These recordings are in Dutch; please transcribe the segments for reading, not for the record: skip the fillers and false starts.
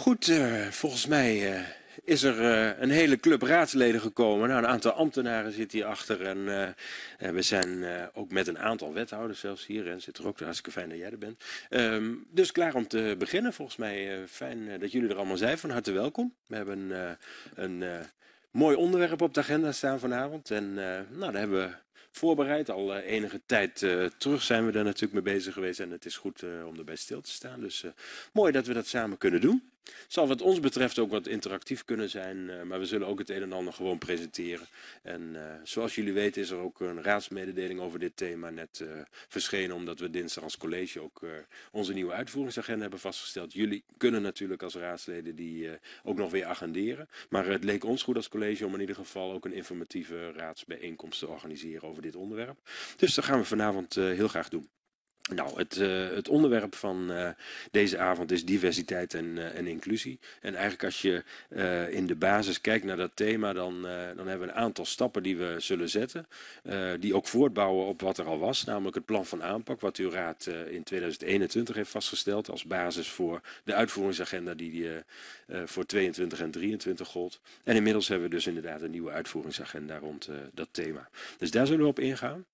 Goed, volgens mij is er een hele club raadsleden gekomen. Nou, een aantal ambtenaren zit hier achter en we zijn ook met een aantal wethouders zelfs hier. En zit er ook, hartstikke fijn dat jij er bent. Dus klaar om te beginnen. Volgens mij fijn dat jullie er allemaal zijn. Van harte welkom. We hebben een mooi onderwerp op de agenda staan vanavond. En nou, daar hebben we voorbereid. Al enige tijd terug zijn we daar natuurlijk mee bezig geweest. En het is goed om erbij stil te staan. Dus mooi dat we dat samen kunnen doen. Het zal wat ons betreft ook wat interactief kunnen zijn, maar we zullen ook het een en ander gewoon presenteren. En zoals jullie weten is er ook een raadsmededeling over dit thema net verschenen, omdat we dinsdag als college ook onze nieuwe uitvoeringsagenda hebben vastgesteld. Jullie kunnen natuurlijk als raadsleden die ook nog weer agenderen, maar het leek ons goed als college om in ieder geval ook een informatieve raadsbijeenkomst te organiseren over dit onderwerp. Dus dat gaan we vanavond heel graag doen. Nou, het onderwerp van deze avond is diversiteit en inclusie. En eigenlijk als je in de basis kijkt naar dat thema, dan hebben we een aantal stappen die we zullen zetten. Die ook voortbouwen op wat er al was, namelijk het plan van aanpak, wat uw raad in 2021 heeft vastgesteld als basis voor de uitvoeringsagenda die voor 22 en 23 gold. En inmiddels hebben we dus inderdaad een nieuwe uitvoeringsagenda rond dat thema. Dus daar zullen we op ingaan.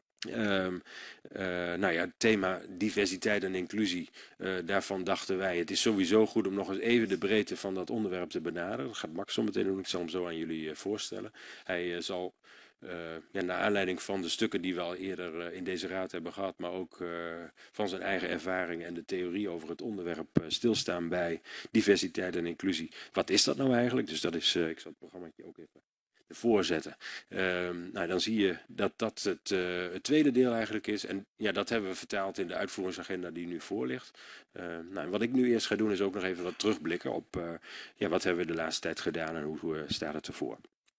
Nou ja, het thema diversiteit en inclusie, daarvan dachten wij, het is sowieso goed om nog eens even de breedte van dat onderwerp te benaderen. Dat gaat Max zo meteen doen, ik zal hem zo aan jullie voorstellen. Hij zal, naar aanleiding van de stukken die we al eerder in deze raad hebben gehad, maar ook van zijn eigen ervaring en de theorie over het onderwerp stilstaan bij diversiteit en inclusie. Wat is dat nou eigenlijk? Dus dat is, ik zal het programmaatje ook even voorzetten. Nou, dan zie je dat dat het tweede deel eigenlijk is. En ja, dat hebben we vertaald in de uitvoeringsagenda die nu voor ligt. Nou, wat ik nu eerst ga doen is ook nog even wat terugblikken op wat hebben we de laatste tijd gedaan en hoe staat het ervoor.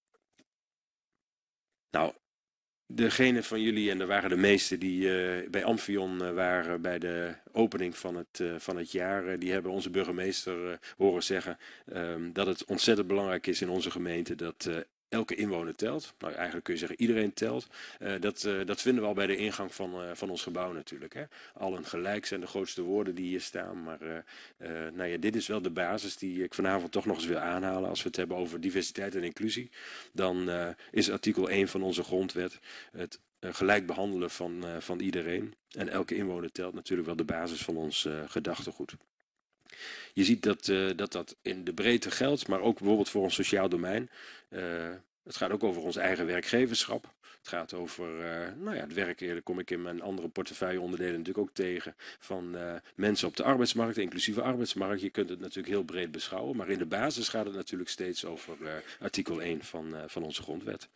Nou, degene van jullie, en er waren de meesten die bij Amphion waren bij de opening van het jaar, die hebben onze burgemeester horen zeggen dat het ontzettend belangrijk is in onze gemeente dat elke inwoner telt. Nou, eigenlijk kun je zeggen iedereen telt. Dat vinden we al bij de ingang van ons gebouw natuurlijk. Hè. Allen gelijk zijn de grootste woorden die hier staan. Maar nou ja, dit is wel de basis die ik vanavond toch nog eens wil aanhalen. Als we het hebben over diversiteit en inclusie. Dan is artikel 1 van onze grondwet het gelijk behandelen van iedereen. En elke inwoner telt natuurlijk wel de basis van ons gedachtegoed. Je ziet dat in de breedte geldt, maar ook bijvoorbeeld voor ons sociaal domein. Het gaat ook over ons eigen werkgeverschap. Het gaat over het werk, daar kom ik in mijn andere portefeuilleonderdelen natuurlijk ook tegen, van mensen op de arbeidsmarkt, de inclusieve arbeidsmarkt. Je kunt het natuurlijk heel breed beschouwen, maar in de basis gaat het natuurlijk steeds over artikel 1 van onze grondwet.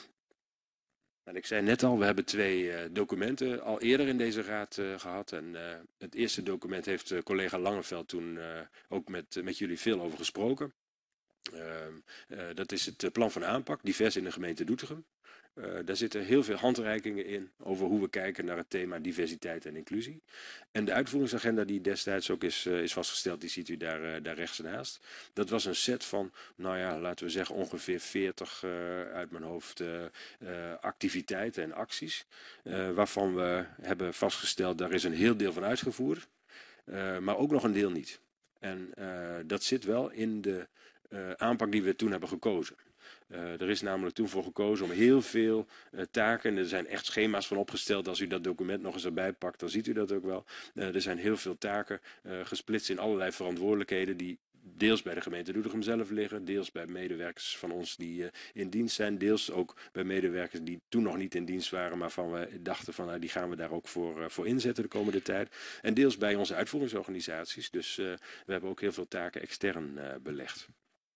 En ik zei net al, we hebben 2 documenten al eerder in deze raad gehad. En het eerste document heeft collega Langeveld toen ook met jullie veel over gesproken. Dat is het plan van aanpak, divers in de gemeente Doetinchem. Daar zitten heel veel handreikingen in over hoe we kijken naar het thema diversiteit en inclusie. En de uitvoeringsagenda die destijds ook is vastgesteld, die ziet u daar rechts naast. Dat was een set van, nou ja, laten we zeggen ongeveer 40 uit mijn hoofd activiteiten en acties. Waarvan we hebben vastgesteld, daar is een heel deel van uitgevoerd, maar ook nog een deel niet. En dat zit wel in de aanpak die we toen hebben gekozen. Er is namelijk toen voor gekozen om heel veel taken, en er zijn echt schema's van opgesteld, als u dat document nog eens erbij pakt, dan ziet u dat ook wel. Er zijn heel veel taken gesplitst in allerlei verantwoordelijkheden die deels bij de gemeente Doetinchem zelf liggen, deels bij medewerkers van ons die in dienst zijn, deels ook bij medewerkers die toen nog niet in dienst waren, maar van we dachten van die gaan we daar ook voor inzetten de komende tijd. En deels bij onze uitvoeringsorganisaties, dus we hebben ook heel veel taken extern belegd.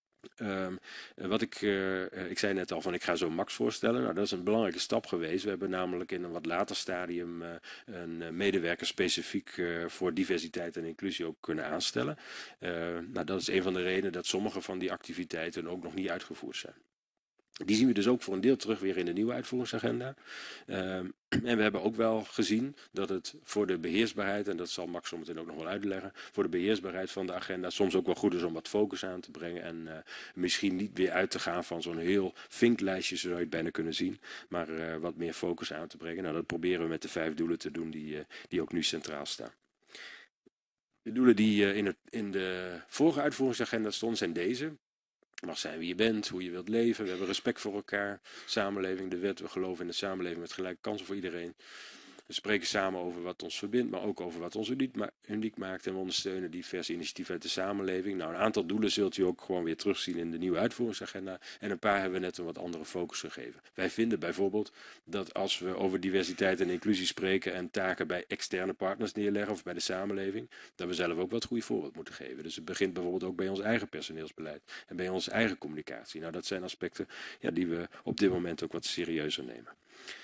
Ik zei net al van ik ga zo Max voorstellen. Nou, dat is een belangrijke stap geweest. We hebben namelijk in een wat later stadium een medewerker specifiek voor diversiteit en inclusie ook kunnen aanstellen. Nou, dat is een van de redenen dat sommige van die activiteiten ook nog niet uitgevoerd zijn. Die zien we dus ook voor een deel terug weer in de nieuwe uitvoeringsagenda. En we hebben ook wel gezien dat het voor de beheersbaarheid, en dat zal Max zo meteen ook nog wel uitleggen, voor de beheersbaarheid van de agenda soms ook wel goed is om wat focus aan te brengen en misschien niet weer uit te gaan van zo'n heel vinklijstje, zo zou je het bijna kunnen zien, maar wat meer focus aan te brengen. Nou, dat proberen we met de 5 doelen te doen die ook nu centraal staan. De doelen die in de vorige uitvoeringsagenda stonden zijn deze. Mag zijn wie je bent, hoe je wilt leven. We hebben respect voor elkaar. Samenleving, de wet. We geloven in een samenleving met gelijke kansen voor iedereen. We spreken samen over wat ons verbindt, maar ook over wat ons uniek maakt. En we ondersteunen diverse initiatieven uit de samenleving. Nou, een aantal doelen zult u ook gewoon weer terugzien in de nieuwe uitvoeringsagenda. En een paar hebben we net een wat andere focus gegeven. Wij vinden bijvoorbeeld dat als we over diversiteit en inclusie spreken en taken bij externe partners neerleggen of bij de samenleving, dat we zelf ook wat goede voorbeeld moeten geven. Dus het begint bijvoorbeeld ook bij ons eigen personeelsbeleid en bij onze eigen communicatie. Nou, dat zijn aspecten die we op dit moment ook wat serieuzer nemen.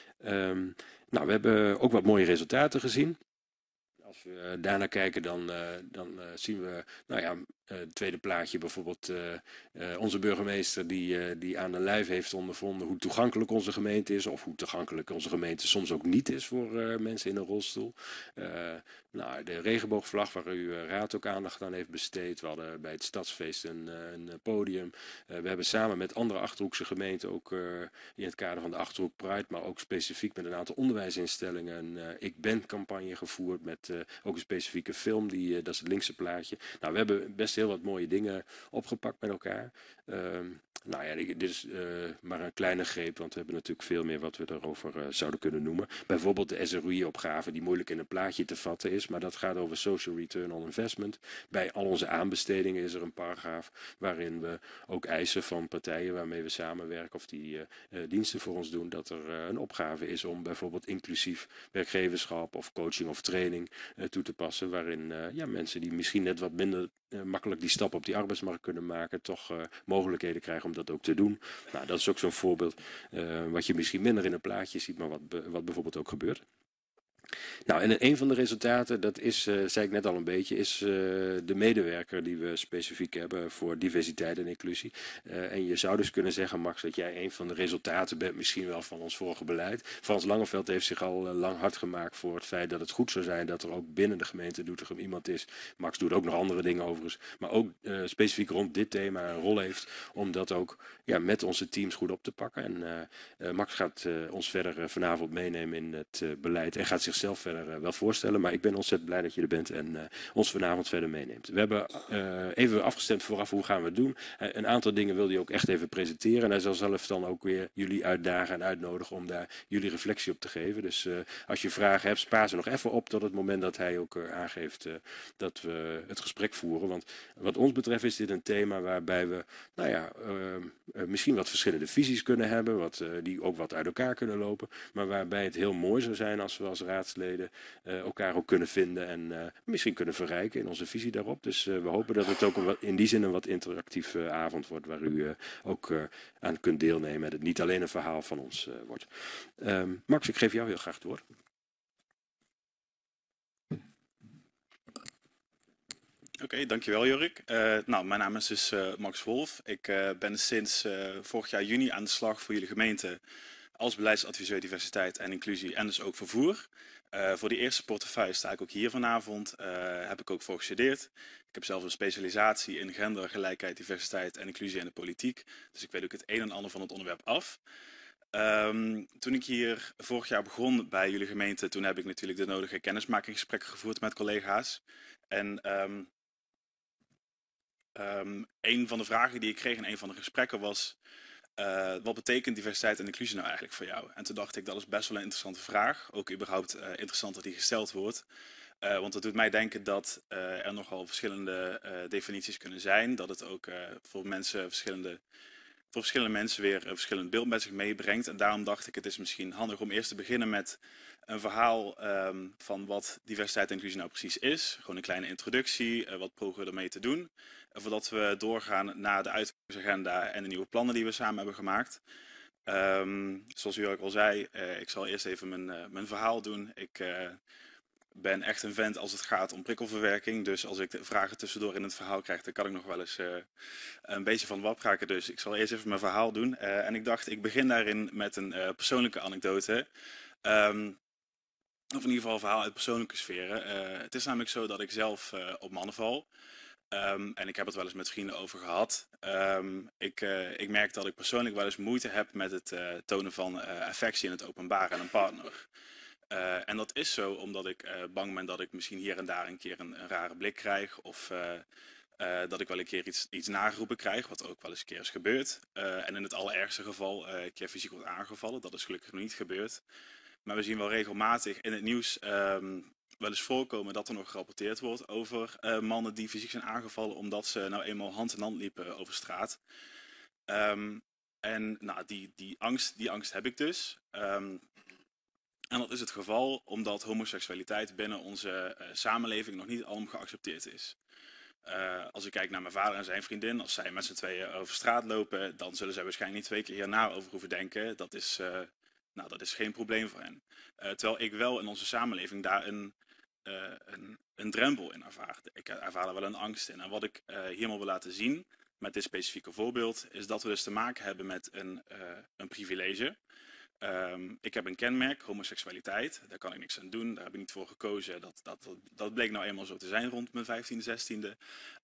Nou, we hebben ook wat mooie resultaten gezien. Als we daarnaar kijken, dan zien we, het tweede plaatje bijvoorbeeld onze burgemeester die aan de lijf heeft ondervonden hoe toegankelijk onze gemeente is, of hoe toegankelijk onze gemeente soms ook niet is voor mensen in een rolstoel. De regenboogvlag waar uw raad ook aandacht aan heeft besteed. We hadden bij het stadsfeest een podium. We hebben samen met andere Achterhoekse gemeenten ook in het kader van de Achterhoek Pride, maar ook specifiek met een aantal onderwijsinstellingen een Ik Ben campagne gevoerd met ook een specifieke film, dat is het linkse plaatje. Nou, we hebben best heel wat mooie dingen opgepakt met elkaar. Dit is maar een kleine greep, want we hebben natuurlijk veel meer wat we daarover zouden kunnen noemen. Bijvoorbeeld de SROI-opgave die moeilijk in een plaatje te vatten is, maar dat gaat over Social Return on Investment. Bij al onze aanbestedingen is er een paragraaf waarin we ook eisen van partijen waarmee we samenwerken of die diensten voor ons doen, dat er een opgave is om bijvoorbeeld inclusief werkgeverschap of coaching of training toe te passen, waarin mensen die misschien net wat minder makkelijk die stap op die arbeidsmarkt kunnen maken, toch mogelijkheden krijgen om dat ook te doen. Nou, dat is ook zo'n voorbeeld wat je misschien minder in een plaatje ziet, maar wat bijvoorbeeld ook gebeurt. Nou, en een van de resultaten, dat is, zei ik net al een beetje, is de medewerker die we specifiek hebben voor diversiteit en inclusie. En je zou dus kunnen zeggen, Max, dat jij een van de resultaten bent misschien wel van ons vorige beleid. Frans Langeveld heeft zich al lang hard gemaakt voor het feit dat het goed zou zijn dat er ook binnen de gemeente Doetinchem iemand is. Max doet ook nog andere dingen overigens, maar ook specifiek rond dit thema een rol heeft om dat ook met onze teams goed op te pakken. En Max gaat ons verder vanavond meenemen in het beleid en gaat zichzelf verder wel voorstellen. Maar ik ben ontzettend blij dat je er bent en ons vanavond verder meeneemt. We hebben even afgestemd vooraf hoe gaan we het doen. Een aantal dingen wil hij ook echt even presenteren. En hij zal zelf dan ook weer jullie uitdagen en uitnodigen om daar jullie reflectie op te geven. Dus als je vragen hebt, spaar ze nog even op tot het moment dat hij ook aangeeft dat we het gesprek voeren. Want wat ons betreft is dit een thema waarbij we misschien wat verschillende visies kunnen hebben, die ook wat uit elkaar kunnen lopen, maar waarbij het heel mooi zou zijn als we als raadsleden elkaar ook kunnen vinden en misschien kunnen verrijken in onze visie daarop. Dus we hopen dat het ook in die zin een wat interactieve avond wordt, waar u ook aan kunt deelnemen en het niet alleen een verhaal van ons wordt. Max, ik geef jou heel graag het woord. Oké, dankjewel Jorik. Mijn naam is dus Max Wolf. Ik ben sinds vorig jaar juni aan de slag voor jullie gemeente als beleidsadviseur diversiteit en inclusie en dus ook vervoer. Voor die eerste portefeuille sta ik ook hier vanavond. Heb ik ook voor gestudeerd. Ik heb zelf een specialisatie in gender, gelijkheid, diversiteit en inclusie in de politiek. Dus ik weet ook het een en ander van het onderwerp af. Toen ik hier vorig jaar begon bij jullie gemeente, toen heb ik natuurlijk de nodige kennismakingsgesprekken gevoerd met collega's. En een van de vragen die ik kreeg in een van de gesprekken was, wat betekent diversiteit en inclusie nou eigenlijk voor jou? En toen dacht ik, dat is best wel een interessante vraag. Ook überhaupt interessant dat die gesteld wordt. Want dat doet mij denken dat er nogal verschillende definities kunnen zijn. Dat het ook voor verschillende mensen weer een verschillend beeld met zich meebrengt. En daarom dacht ik, het is misschien handig om eerst te beginnen met een verhaal van wat diversiteit en inclusie nou precies is. Gewoon een kleine introductie, wat proberen we ermee te doen. Voordat we doorgaan naar de uitvoeringsagenda en de nieuwe plannen die we samen hebben gemaakt. Zoals u ook al zei, ik zal eerst even mijn verhaal doen. Ik ben echt een vent als het gaat om prikkelverwerking. Dus als ik de vragen tussendoor in het verhaal krijg, dan kan ik nog wel eens een beetje van wap raken. Dus ik zal eerst even mijn verhaal doen. En ik dacht, ik begin daarin met een persoonlijke anekdote. Of in ieder geval een verhaal uit persoonlijke sferen. Het is namelijk zo dat ik zelf op mannen val. En ik heb het wel eens met vrienden over gehad. Ik merk dat ik persoonlijk wel eens moeite heb met het tonen van affectie in het openbaar aan een partner. En dat is zo omdat ik bang ben dat ik misschien hier en daar een keer een rare blik krijg. Of dat ik wel een keer iets nageroepen krijg, wat ook wel eens een keer is gebeurd. En in het allerergste geval een keer fysiek wordt aangevallen. Dat is gelukkig nog niet gebeurd. Maar we zien wel regelmatig in het nieuws wel eens voorkomen dat er nog gerapporteerd wordt over mannen die fysiek zijn aangevallen omdat ze nou eenmaal hand in hand liepen over straat. En nou, die angst heb ik dus. En dat is het geval omdat homoseksualiteit binnen onze samenleving nog niet alom geaccepteerd is. Als ik kijk naar mijn vader en zijn vriendin, als zij met z'n tweeën over straat lopen, dan zullen zij waarschijnlijk niet 2 keer hierna over hoeven denken. Dat is geen probleem voor hen. Terwijl ik wel in onze samenleving daar een drempel in ervaar. Ik ervaar daar wel een angst in. En wat ik hier wil laten zien met dit specifieke voorbeeld, is dat we dus te maken hebben met een privilege. Ik heb een kenmerk, homoseksualiteit. Daar kan ik niks aan doen. Daar heb ik niet voor gekozen. Dat bleek nou eenmaal zo te zijn rond mijn 15e, 16e.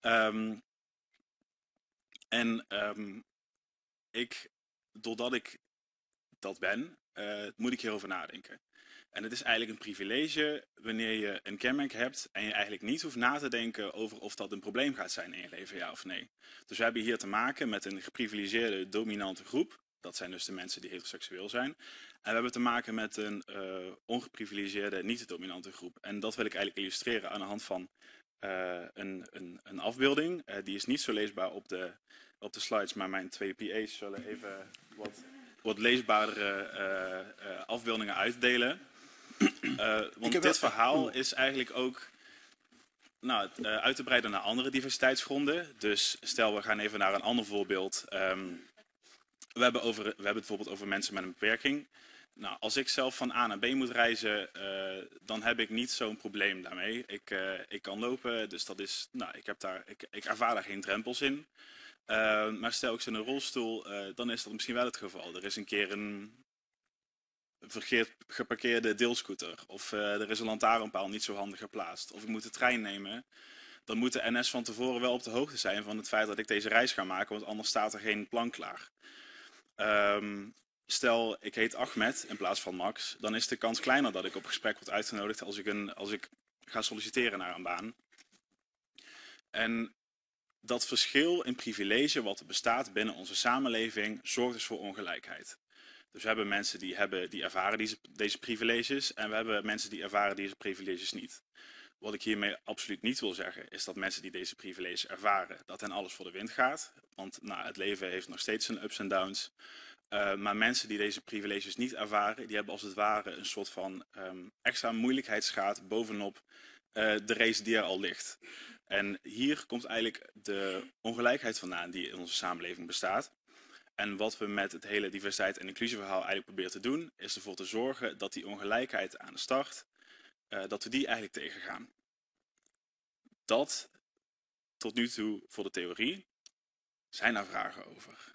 Doordat ik dat ben, moet ik hierover nadenken. En het is eigenlijk een privilege wanneer je een kenmerk hebt en je eigenlijk niet hoeft na te denken over of dat een probleem gaat zijn in je leven, ja of nee. Dus we hebben hier te maken met een geprivilegeerde dominante groep. Dat zijn dus de mensen die heteroseksueel zijn. En we hebben te maken met een ongeprivilegeerde, niet-dominante groep. En dat wil ik eigenlijk illustreren aan de hand van een afbeelding. Die is niet zo leesbaar op de slides, maar mijn 2 PA's zullen even wat leesbaardere afbeeldingen uitdelen. Want dit verhaal is eigenlijk ook uit te breiden naar andere diversiteitsgronden. Dus stel we gaan even naar een ander voorbeeld. We hebben het bijvoorbeeld over mensen met een beperking. Nou, als ik zelf van A naar B moet reizen, dan heb ik niet zo'n probleem daarmee. Ik kan lopen, dus dat is, ik ervaar daar geen drempels in. Maar stel ik zit in een rolstoel, dan is dat misschien wel het geval. Er is een keer een verkeerd geparkeerde deelscooter. Of er is een lantaarnpaal niet zo handig geplaatst. Of ik moet de trein nemen. Dan moet de NS van tevoren wel op de hoogte zijn van het feit dat ik deze reis ga maken. Want anders staat er geen plan klaar. Stel, ik heet Ahmed in plaats van Max. Dan is de kans kleiner dat ik op gesprek word uitgenodigd als ik ga solliciteren naar een baan. En dat verschil in privilege wat er bestaat binnen onze samenleving zorgt dus voor ongelijkheid. Dus we hebben mensen die ervaren deze privileges en we hebben mensen die ervaren deze privileges niet. Wat ik hiermee absoluut niet wil zeggen is dat mensen die deze privileges ervaren, dat hen alles voor de wind gaat. Want het leven heeft nog steeds zijn ups en downs. Maar mensen die deze privileges niet ervaren, die hebben als het ware een soort van extra moeilijkheidsgraad bovenop de race die er al ligt. En hier komt eigenlijk de ongelijkheid vandaan die in onze samenleving bestaat. En wat we met het hele diversiteit- en inclusieverhaal eigenlijk proberen te doen, is ervoor te zorgen dat die ongelijkheid aan de start, dat we die eigenlijk tegengaan. Dat tot nu toe voor de theorie. Zijn daar vragen over?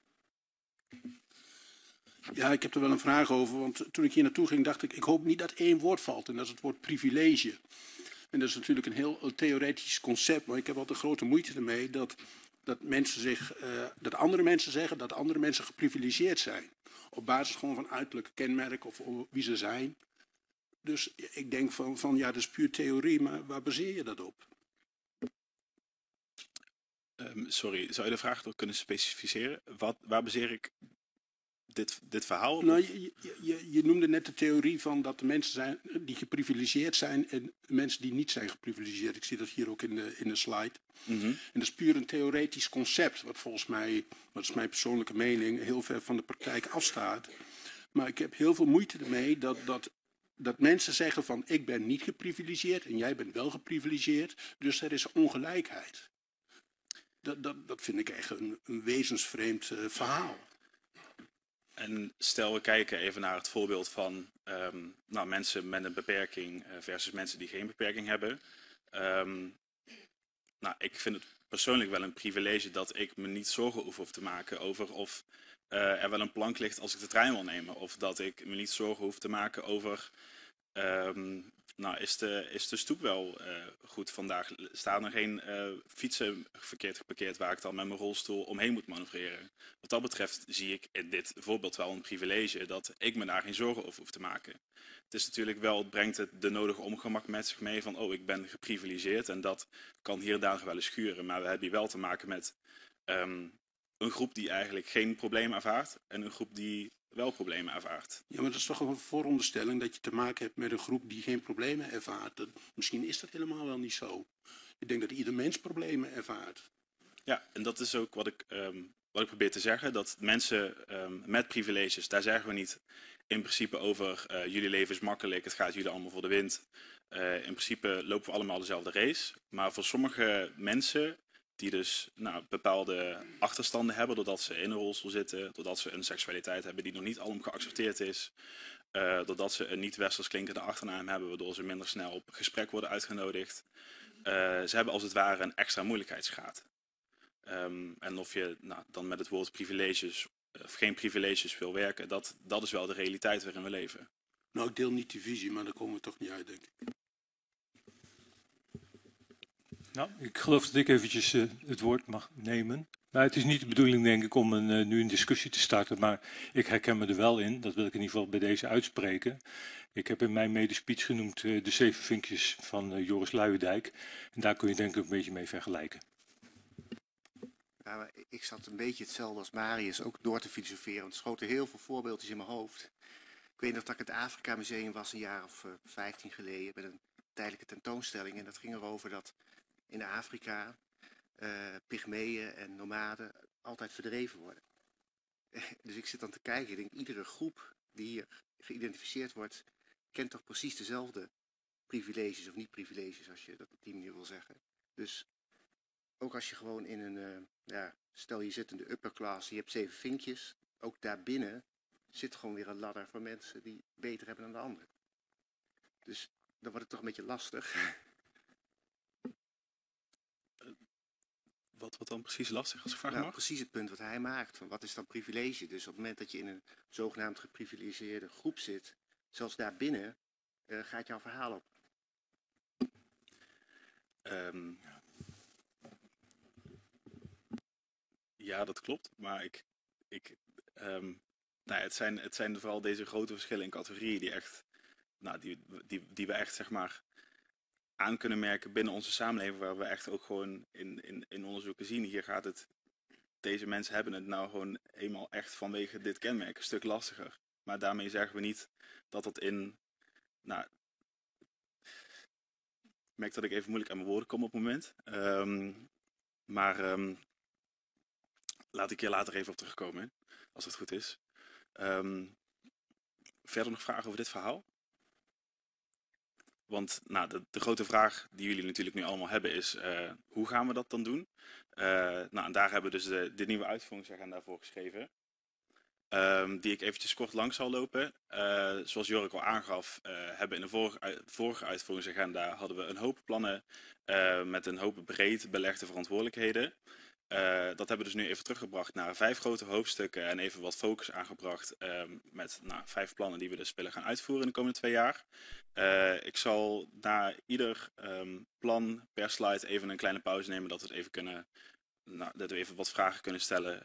Ja, ik heb er wel een vraag over, want toen ik hier naartoe ging dacht ik hoop niet dat 1 woord valt en dat is het woord privilege. En dat is natuurlijk een heel theoretisch concept, maar ik heb altijd grote moeite ermee dat andere mensen zeggen dat andere mensen geprivilegeerd zijn. Op basis gewoon van uiterlijke kenmerken of wie ze zijn. Dus ik denk van ja, dat is puur theorie, maar waar baseer je dat op? Sorry, zou je de vraag nog kunnen specificeren? Waar baseer ik dit verhaal op? Nou, je noemde net de theorie van dat de mensen zijn die geprivilegeerd zijn en mensen die niet zijn geprivilegeerd. Ik zie dat hier ook in de slide. Mm-hmm. En dat is puur een theoretisch concept, wat volgens mij, dat is mijn persoonlijke mening, heel ver van de praktijk afstaat. Maar ik heb heel veel moeite ermee dat mensen zeggen van ik ben niet geprivilegeerd en jij bent wel geprivilegeerd, dus er is ongelijkheid. Dat vind ik echt een wezensvreemd verhaal. En stel we kijken even naar het voorbeeld van mensen met een beperking versus mensen die geen beperking hebben. Ik vind het persoonlijk wel een privilege dat ik me niet zorgen hoef te maken over of er wel een plank ligt als ik de trein wil nemen. Of dat ik me niet zorgen hoef te maken over nou is de stoep wel goed vandaag. Staan er geen fietsen verkeerd geparkeerd waar ik dan met mijn rolstoel omheen moet manoeuvreren. Wat dat betreft zie ik in dit voorbeeld wel een privilege dat ik me daar geen zorgen over hoef te maken. Het is natuurlijk wel, het brengt het de nodige ongemak met zich mee van oh, ik ben geprivilegeerd en dat kan hier en daar wel eens schuren. Maar we hebben hier wel te maken met een groep die eigenlijk geen problemen ervaart en een groep die wel problemen ervaart. Ja, maar dat is toch een vooronderstelling dat je te maken hebt met een groep die geen problemen ervaart. Misschien is dat helemaal wel niet zo. Ik denk dat ieder mens problemen ervaart. Ja, en dat is ook wat ik probeer te zeggen. Dat mensen met privileges, daar zeggen we niet in principe over jullie leven is makkelijk, het gaat jullie allemaal voor de wind. In principe lopen we allemaal dezelfde race. Maar voor sommige mensen die dus bepaalde achterstanden hebben doordat ze in een rolstoel zitten, doordat ze een seksualiteit hebben die nog niet alom geaccepteerd is, doordat ze een niet-westers klinkende achternaam hebben, waardoor ze minder snel op gesprek worden uitgenodigd. Ze hebben als het ware een extra moeilijkheidsgraad. En of je dan met het woord privileges of geen privileges wil werken, dat is wel de realiteit waarin we leven. Nou, ik deel niet die visie, maar daar komen we toch niet uit, denk ik. Nou, ik geloof dat ik eventjes het woord mag nemen. Maar het is niet de bedoeling, denk ik, om nu een discussie te starten. Maar ik herken me er wel in. Dat wil ik in ieder geval bij deze uitspreken. Ik heb in mijn medespeech genoemd de 7 vinkjes van Joris Luijendijk. En daar kun je denk ik een beetje mee vergelijken. Ja, ik zat een beetje hetzelfde als Marius, ook door te filosoferen. Want er schoten heel veel voorbeeldjes in mijn hoofd. Ik weet nog dat ik het Afrika Museum was een jaar of 15 geleden. Met een tijdelijke tentoonstelling. En dat ging erover dat in Afrika pygmeeën en nomaden altijd verdreven worden. Dus ik zit dan te kijken. Ik denk, iedere groep die hier geïdentificeerd wordt, kent toch precies dezelfde privileges of niet-privileges, als je dat op die manier wil zeggen. Dus ook als je gewoon in een, stel je zit in de upper class, je hebt 7 vinkjes, ook daarbinnen zit gewoon weer een ladder van mensen die beter hebben dan de anderen. Dus dan wordt het toch een beetje lastig. Wat dan precies lastig, als ik vraag Nou, mag? precies het punt wat hij maakt. Van wat is dan privilege? Dus op het moment dat je in een zogenaamd geprivilegeerde groep zit, zelfs daarbinnen gaat jouw verhaal op. Ja, dat klopt. Maar het zijn vooral deze grote verschillen in categorieën die echt, die we echt zeg maar aan kunnen merken binnen onze samenleving, waar we echt ook gewoon in onderzoeken zien. Hier gaat het, deze mensen hebben het nou gewoon eenmaal echt vanwege dit kenmerk een stuk lastiger. Maar daarmee zeggen we niet dat het ik merk dat ik even moeilijk aan mijn woorden kom op het moment. Laat ik hier later even op terugkomen, hè, als het goed is. Verder nog vragen over dit verhaal? Want de grote vraag die jullie natuurlijk nu allemaal hebben is, hoe gaan we dat dan doen? En daar hebben we dus de nieuwe uitvoeringsagenda voor geschreven. Die ik eventjes kort langs zal lopen. Zoals Jorik al aangaf, hebben in de vorige uitvoeringsagenda hadden we een hoop plannen met een hoop breed belegde verantwoordelijkheden. Dat hebben we dus nu even teruggebracht naar 5 grote hoofdstukken en even wat focus aangebracht met 5 plannen die we dus willen gaan uitvoeren in de komende 2 jaar. Ik zal na ieder plan per slide even een kleine pauze nemen dat we het even kunnen, dat we even wat vragen kunnen stellen.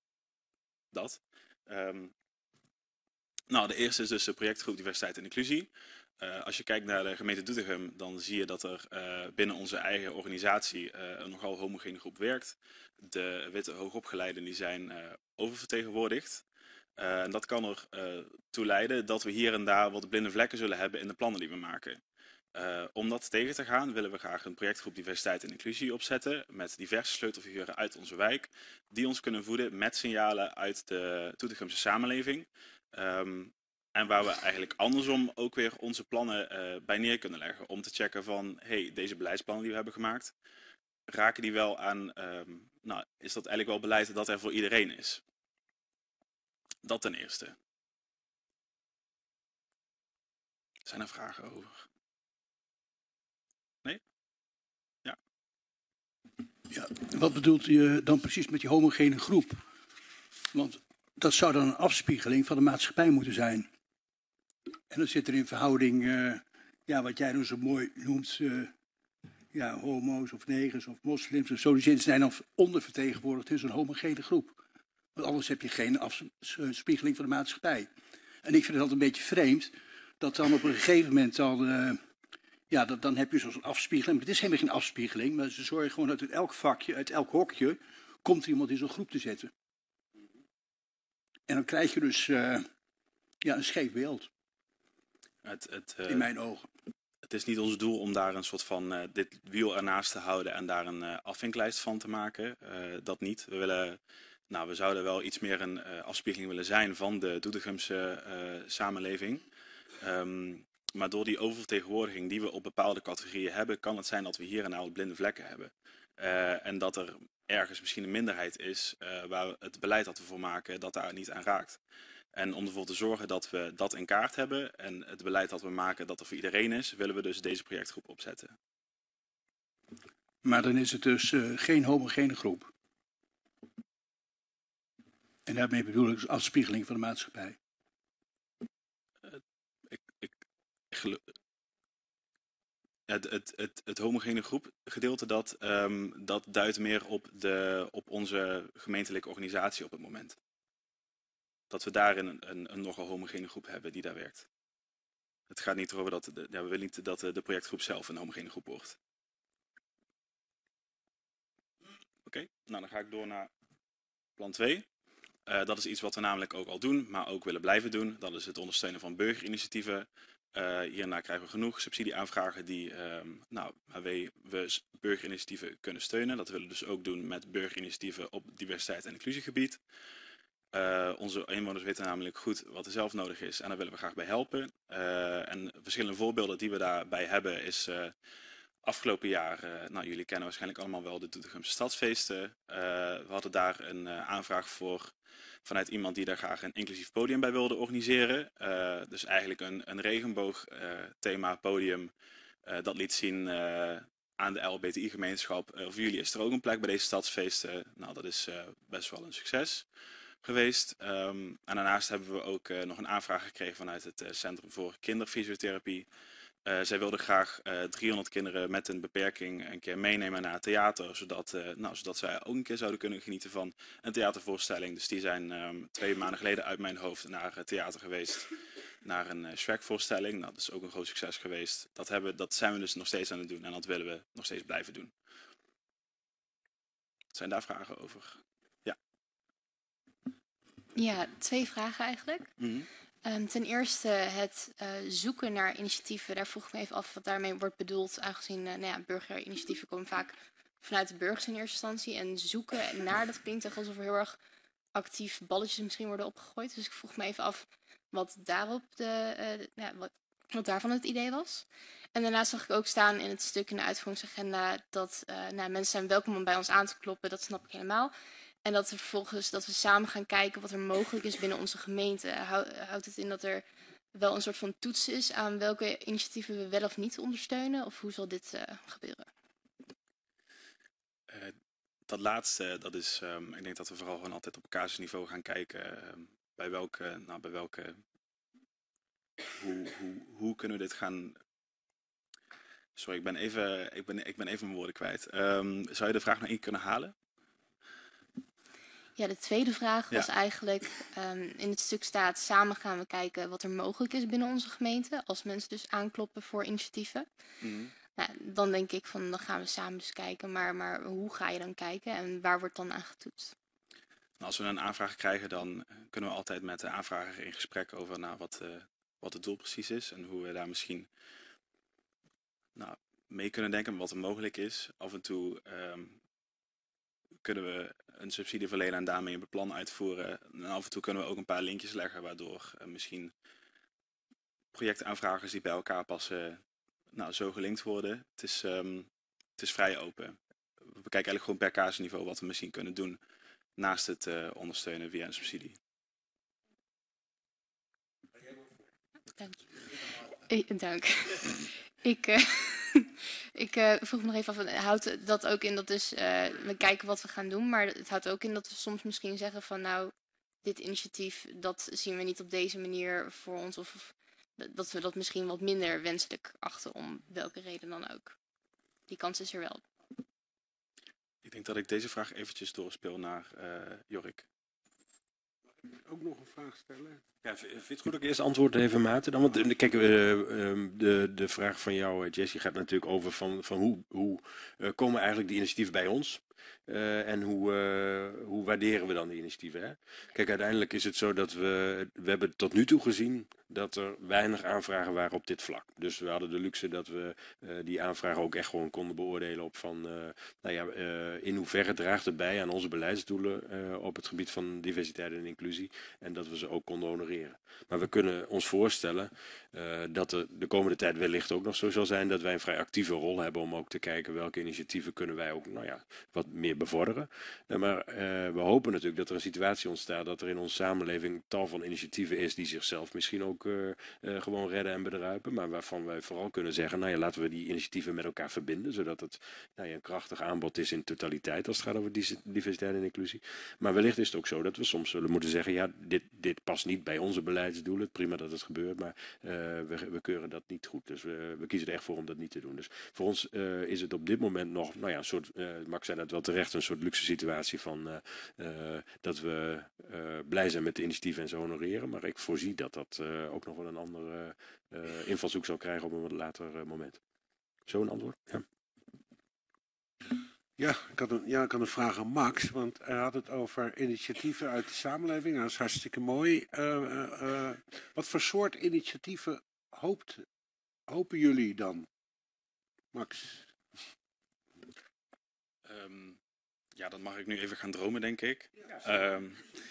De eerste is dus de projectgroep Diversiteit en Inclusie. Als je kijkt naar de gemeente Doetinchem, dan zie je dat er binnen onze eigen organisatie een nogal homogene groep werkt. De witte hoogopgeleiden die zijn oververtegenwoordigd. En dat kan er toe leiden dat we hier en daar wat blinde vlekken zullen hebben in de plannen die we maken. Om dat tegen te gaan willen we graag een projectgroep Diversiteit en Inclusie opzetten met diverse sleutelfiguren uit onze wijk die ons kunnen voeden met signalen uit de Doetinchemse samenleving. En waar we eigenlijk andersom ook weer onze plannen bij neer kunnen leggen. Om te checken van, deze beleidsplannen die we hebben gemaakt, raken die wel aan, is dat eigenlijk wel beleid dat er voor iedereen is? Dat ten eerste. Zijn er vragen over? Nee? Ja. Ja, wat bedoelt je dan precies met die homogene groep? Want dat zou dan een afspiegeling van de maatschappij moeten zijn. En dan zit er in verhouding ja, wat jij nou zo mooi noemt, ja, homo's of negers of moslims of zo, die zijn dan ondervertegenwoordigd in zo'n homogene groep. Want anders heb je geen afspiegeling van de maatschappij. En ik vind het altijd een beetje vreemd dat dan op een gegeven moment dan, ja, dan heb je zo'n afspiegeling. Maar het is helemaal geen afspiegeling, maar ze zorgen gewoon dat uit elk vakje, uit elk hokje, komt er iemand in zo'n groep te zetten. En dan krijg je dus ja, een scheef beeld. In mijn ogen. Het is niet ons doel om daar een soort van dit wiel ernaast te houden en daar een afvinklijst van te maken. Dat niet. We zouden wel iets meer een afspiegeling willen zijn van de Doetinchemse samenleving. Maar door die oververtegenwoordiging die we op bepaalde categorieën hebben, kan het zijn dat we hier en daar wat blinde vlekken hebben. En dat er ergens misschien een minderheid is waar het beleid dat we voor maken, dat daar niet aan raakt. En om ervoor te zorgen dat we dat in kaart hebben en het beleid dat we maken dat er voor iedereen is, willen we dus deze projectgroep opzetten. Maar dan is het dus geen homogene groep. En daarmee bedoel ik dus afspiegeling van de maatschappij. Het homogene groepgedeelte dat duidt meer op onze gemeentelijke organisatie op het moment. Dat we daarin een nogal homogene groep hebben die daar werkt. Het gaat niet erover we willen niet dat de projectgroep zelf een homogene groep wordt. Oké, nou dan ga ik door naar plan 2. Dat is iets wat we namelijk ook al doen, maar ook willen blijven doen. Dat is het ondersteunen van burgerinitiatieven. Hierna krijgen we genoeg subsidieaanvragen waarmee we burgerinitiatieven kunnen steunen. Dat willen we dus ook doen met burgerinitiatieven op diversiteit en inclusiegebied. Onze inwoners weten namelijk goed wat er zelf nodig is en daar willen we graag bij helpen. En verschillende voorbeelden die we daarbij hebben is afgelopen jaar, jullie kennen waarschijnlijk allemaal wel de Doetinchemse stadsfeesten. We hadden daar een aanvraag voor vanuit iemand die daar graag een inclusief podium bij wilde organiseren. Dus eigenlijk een regenboog thema podium dat liet zien aan de LHBTI-gemeenschap. Voor jullie is er ook een plek bij deze stadsfeesten. Nou, dat is best wel een succes geweest. En daarnaast hebben we ook nog een aanvraag gekregen vanuit het Centrum voor Kinderfysiotherapie. Zij wilden graag 300 kinderen met een beperking een keer meenemen naar het theater, zodat zij ook een keer zouden kunnen genieten van een theatervoorstelling. Dus die zijn 2 maanden geleden uit mijn hoofd naar het theater geweest, naar een Shrek-voorstelling. Nou, dat is ook een groot succes geweest. Dat zijn we dus nog steeds aan het doen en dat willen we nog steeds blijven doen. Zijn daar vragen over? Ja. Ja, 2 vragen eigenlijk. Ten eerste het zoeken naar initiatieven. Daar vroeg ik me even af wat daarmee wordt bedoeld. Aangezien burgerinitiatieven komen vaak vanuit de burgers in eerste instantie. En zoeken naar, dat klinkt echt alsof er heel erg actief balletjes misschien worden opgegooid. Dus ik vroeg me even af wat daarop wat daarvan het idee was. En daarnaast zag ik ook staan in het stuk in de uitvoeringsagenda dat mensen zijn welkom om bij ons aan te kloppen. Dat snap ik helemaal. En dat we vervolgens dat we samen gaan kijken wat er mogelijk is binnen onze gemeente. Houdt het in dat er wel een soort van toets is aan welke initiatieven we wel of niet ondersteunen? Of hoe zal dit gebeuren? Dat laatste, dat is, ik denk dat we vooral gewoon altijd op casusniveau gaan kijken. Hoe kunnen we dit gaan... Sorry, ik ben even mijn woorden kwijt. Zou je de vraag nog één kunnen halen? Ja, de tweede vraag was eigenlijk, in het stuk staat, samen gaan we kijken wat er mogelijk is binnen onze gemeente, als mensen dus aankloppen voor initiatieven. Nou, dan denk ik van, dan gaan we samen dus kijken, maar hoe ga je dan kijken en waar wordt dan aan getoetst? Als we een aanvraag krijgen, dan kunnen we altijd met de aanvrager in gesprek over wat het doel precies is en hoe we daar misschien mee kunnen denken, wat er mogelijk is. Af en toe kunnen we een subsidie verlenen en daarmee een plan uitvoeren. En af en toe kunnen we ook een paar linkjes leggen, waardoor misschien projectaanvragers die bij elkaar passen, zo gelinkt worden. Het is vrij open. We kijken eigenlijk gewoon per casusniveau wat we misschien kunnen doen, naast het ondersteunen via een subsidie. Dank je. Dank. Ik vroeg me nog even af, houdt dat ook in dat dus we kijken wat we gaan doen, maar het houdt ook in dat we soms misschien zeggen van dit initiatief, dat zien we niet op deze manier voor ons of dat we dat misschien wat minder wenselijk achten, om welke reden dan ook. Die kans is er wel. Ik denk dat ik deze vraag eventjes doorspeel naar Jorik. Ook nog een vraag stellen? Ja, vind je het goed dat ik eerst antwoord even, Maarten? Dan? Want kijk, de vraag van jou, Jessie, gaat natuurlijk over van hoe komen eigenlijk die initiatieven bij ons? En hoe waarderen we dan die initiatieven? Hè? Kijk, uiteindelijk is het zo dat we hebben tot nu toe gezien dat er weinig aanvragen waren op dit vlak. Dus we hadden de luxe dat we die aanvragen ook echt gewoon konden beoordelen op van, in hoeverre draagt het bij aan onze beleidsdoelen op het gebied van diversiteit en inclusie. En dat we ze ook konden honoreren. Maar we kunnen ons voorstellen dat er de komende tijd wellicht ook nog zo zal zijn dat wij een vrij actieve rol hebben om ook te kijken welke initiatieven kunnen wij ook wat meer bevorderen. Maar we hopen natuurlijk dat er een situatie ontstaat dat er in onze samenleving tal van initiatieven is die zichzelf misschien ook gewoon redden en bedruipen. Maar waarvan wij vooral kunnen zeggen, laten we die initiatieven met elkaar verbinden, zodat het een krachtig aanbod is in totaliteit als het gaat over diversiteit en inclusie. Maar wellicht is het ook zo dat we soms zullen moeten zeggen, ja, dit past niet bij onze beleidsdoelen. Prima dat het gebeurt, maar we keuren dat niet goed. Dus we kiezen er echt voor om dat niet te doen. Dus voor ons is het op dit moment nog, een soort, Max zei dat wel terecht, een soort luxe situatie van dat we blij zijn met de initiatieven en ze honoreren. Maar ik voorzie dat dat ook nog wel een andere invalshoek zal krijgen op een wat later moment. Zo een antwoord? Ja. Ja, ik had een vraag aan Max, want hij had het over initiatieven uit de samenleving. Dat is hartstikke mooi. Wat voor soort initiatieven hopen jullie dan, Max? Ja, dan mag ik nu even gaan dromen, denk ik. Ja,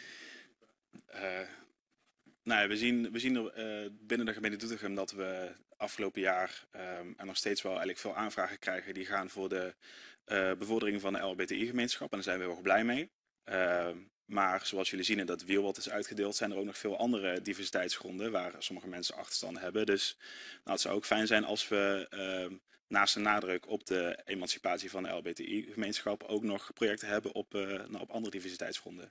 we zien er, binnen de gemeente Doetinchem dat we afgelopen jaar er nog steeds wel eigenlijk veel aanvragen krijgen die gaan voor de bevordering van de LHBTI-gemeenschap. En daar zijn we heel blij mee. Maar zoals jullie zien in dat wiel wat is uitgedeeld, zijn er ook nog veel andere diversiteitsgronden waar sommige mensen achterstand hebben. Dus het zou ook fijn zijn als we naast de nadruk op de emancipatie van de LHBTI-gemeenschap ook nog projecten hebben op andere diversiteitsgronden.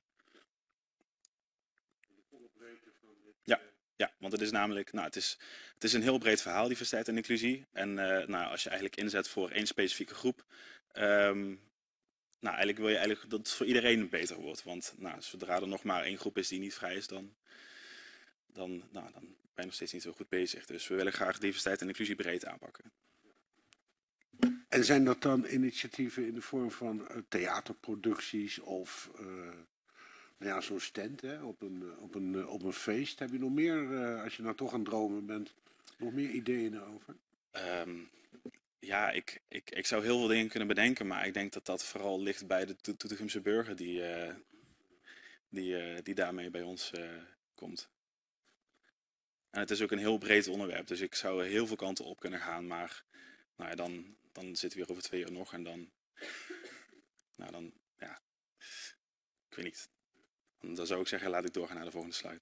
Ja, want het is namelijk, het is een heel breed verhaal, diversiteit en inclusie. En als je eigenlijk inzet voor één specifieke groep, eigenlijk wil je dat het voor iedereen beter wordt. Want zodra er nog maar één groep is die niet vrij is, dan ben je nog steeds niet zo goed bezig. Dus we willen graag diversiteit en inclusie breed aanpakken. En zijn dat dan initiatieven in de vorm van theaterproducties of zo'n stand op een feest? Heb je nog meer, als je nou toch aan het dromen bent, nog meer ideeën daarover? Ja, ik zou heel veel dingen kunnen bedenken, maar ik denk dat dat vooral ligt bij de Doetinchemse burger die daarmee bij ons komt. En het is ook een heel breed onderwerp, dus ik zou heel veel kanten op kunnen gaan, maar dan zitten we weer over 2 uur nog en dan ik weet niet. Dan zou ik zeggen, laat ik doorgaan naar de volgende slide.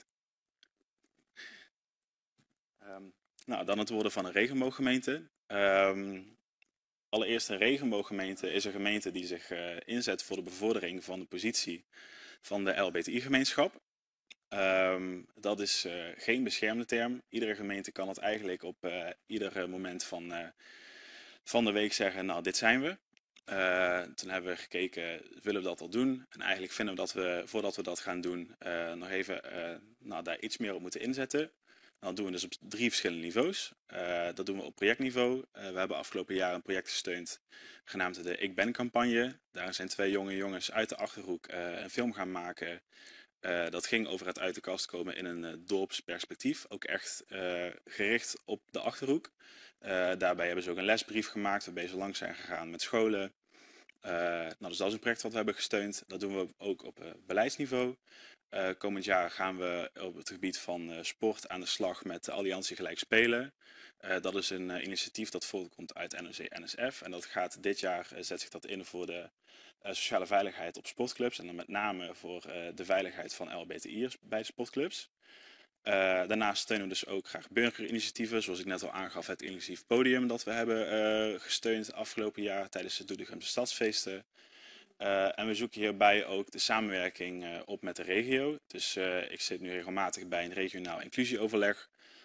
Dan het worden van een regenbooggemeente. Allereerst, een regenbooggemeente is een gemeente die zich inzet voor de bevordering van de positie van de LHBTI-gemeenschap. Dat is geen beschermde term. Iedere gemeente kan het eigenlijk op ieder moment van de week zeggen, dit zijn we. Toen hebben we gekeken, willen we dat al doen? En eigenlijk vinden we dat we, voordat we dat gaan doen, nog even daar iets meer op moeten inzetten. Dat doen we dus op 3 verschillende niveaus. Dat doen we op projectniveau. We hebben afgelopen jaar een project gesteund genaamd de Ik Ben campagne. Daar zijn 2 jonge jongens uit de Achterhoek een film gaan maken. Dat ging over het uit de kast komen in een dorpsperspectief. Ook echt gericht op de Achterhoek. Daarbij hebben ze ook een lesbrief gemaakt waarbij ze langs zijn gegaan met scholen. Dus dat is een project wat we hebben gesteund. Dat doen we ook op beleidsniveau. Komend jaar gaan we op het gebied van sport aan de slag met de Alliantie Gelijk Spelen. Dat is een initiatief dat voortkomt uit NOC-NSF. En dat gaat dit jaar, zet zich dat in voor de sociale veiligheid op sportclubs. En dan met name voor de veiligheid van LHBTI'ers bij sportclubs. Daarnaast steunen we dus ook graag burgerinitiatieven, zoals ik net al aangaf, het inclusief podium dat we hebben gesteund afgelopen jaar tijdens de Doetinchemse stadsfeesten. En we zoeken hierbij ook de samenwerking op met de regio. Dus ik zit nu regelmatig bij een regionaal inclusieoverleg,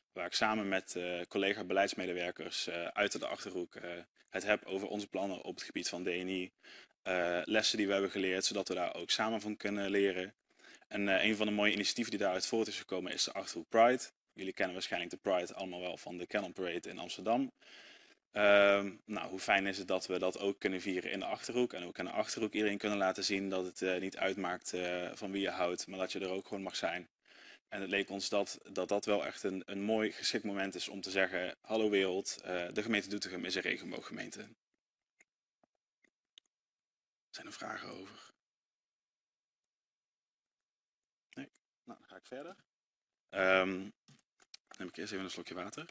waar ik samen met collega-beleidsmedewerkers uit de Achterhoek het heb over onze plannen op het gebied van DNI. Lessen die we hebben geleerd, zodat we daar ook samen van kunnen leren. En een van de mooie initiatieven die daaruit voort is gekomen is de Achterhoek Pride. Jullie kennen waarschijnlijk de Pride allemaal wel van de Cannon Parade in Amsterdam. Nou, hoe fijn is het dat we dat ook kunnen vieren in de Achterhoek. En ook in de Achterhoek iedereen kunnen laten zien dat het niet uitmaakt van wie je houdt, maar dat je er ook gewoon mag zijn. En het leek ons dat wel echt een mooi geschikt moment is om te zeggen, hallo wereld, de gemeente Doetinchem is een regenbooggemeente. Zijn er vragen over? Nee? Nou, dan ga ik verder. Dan neem ik eerst even een slokje water.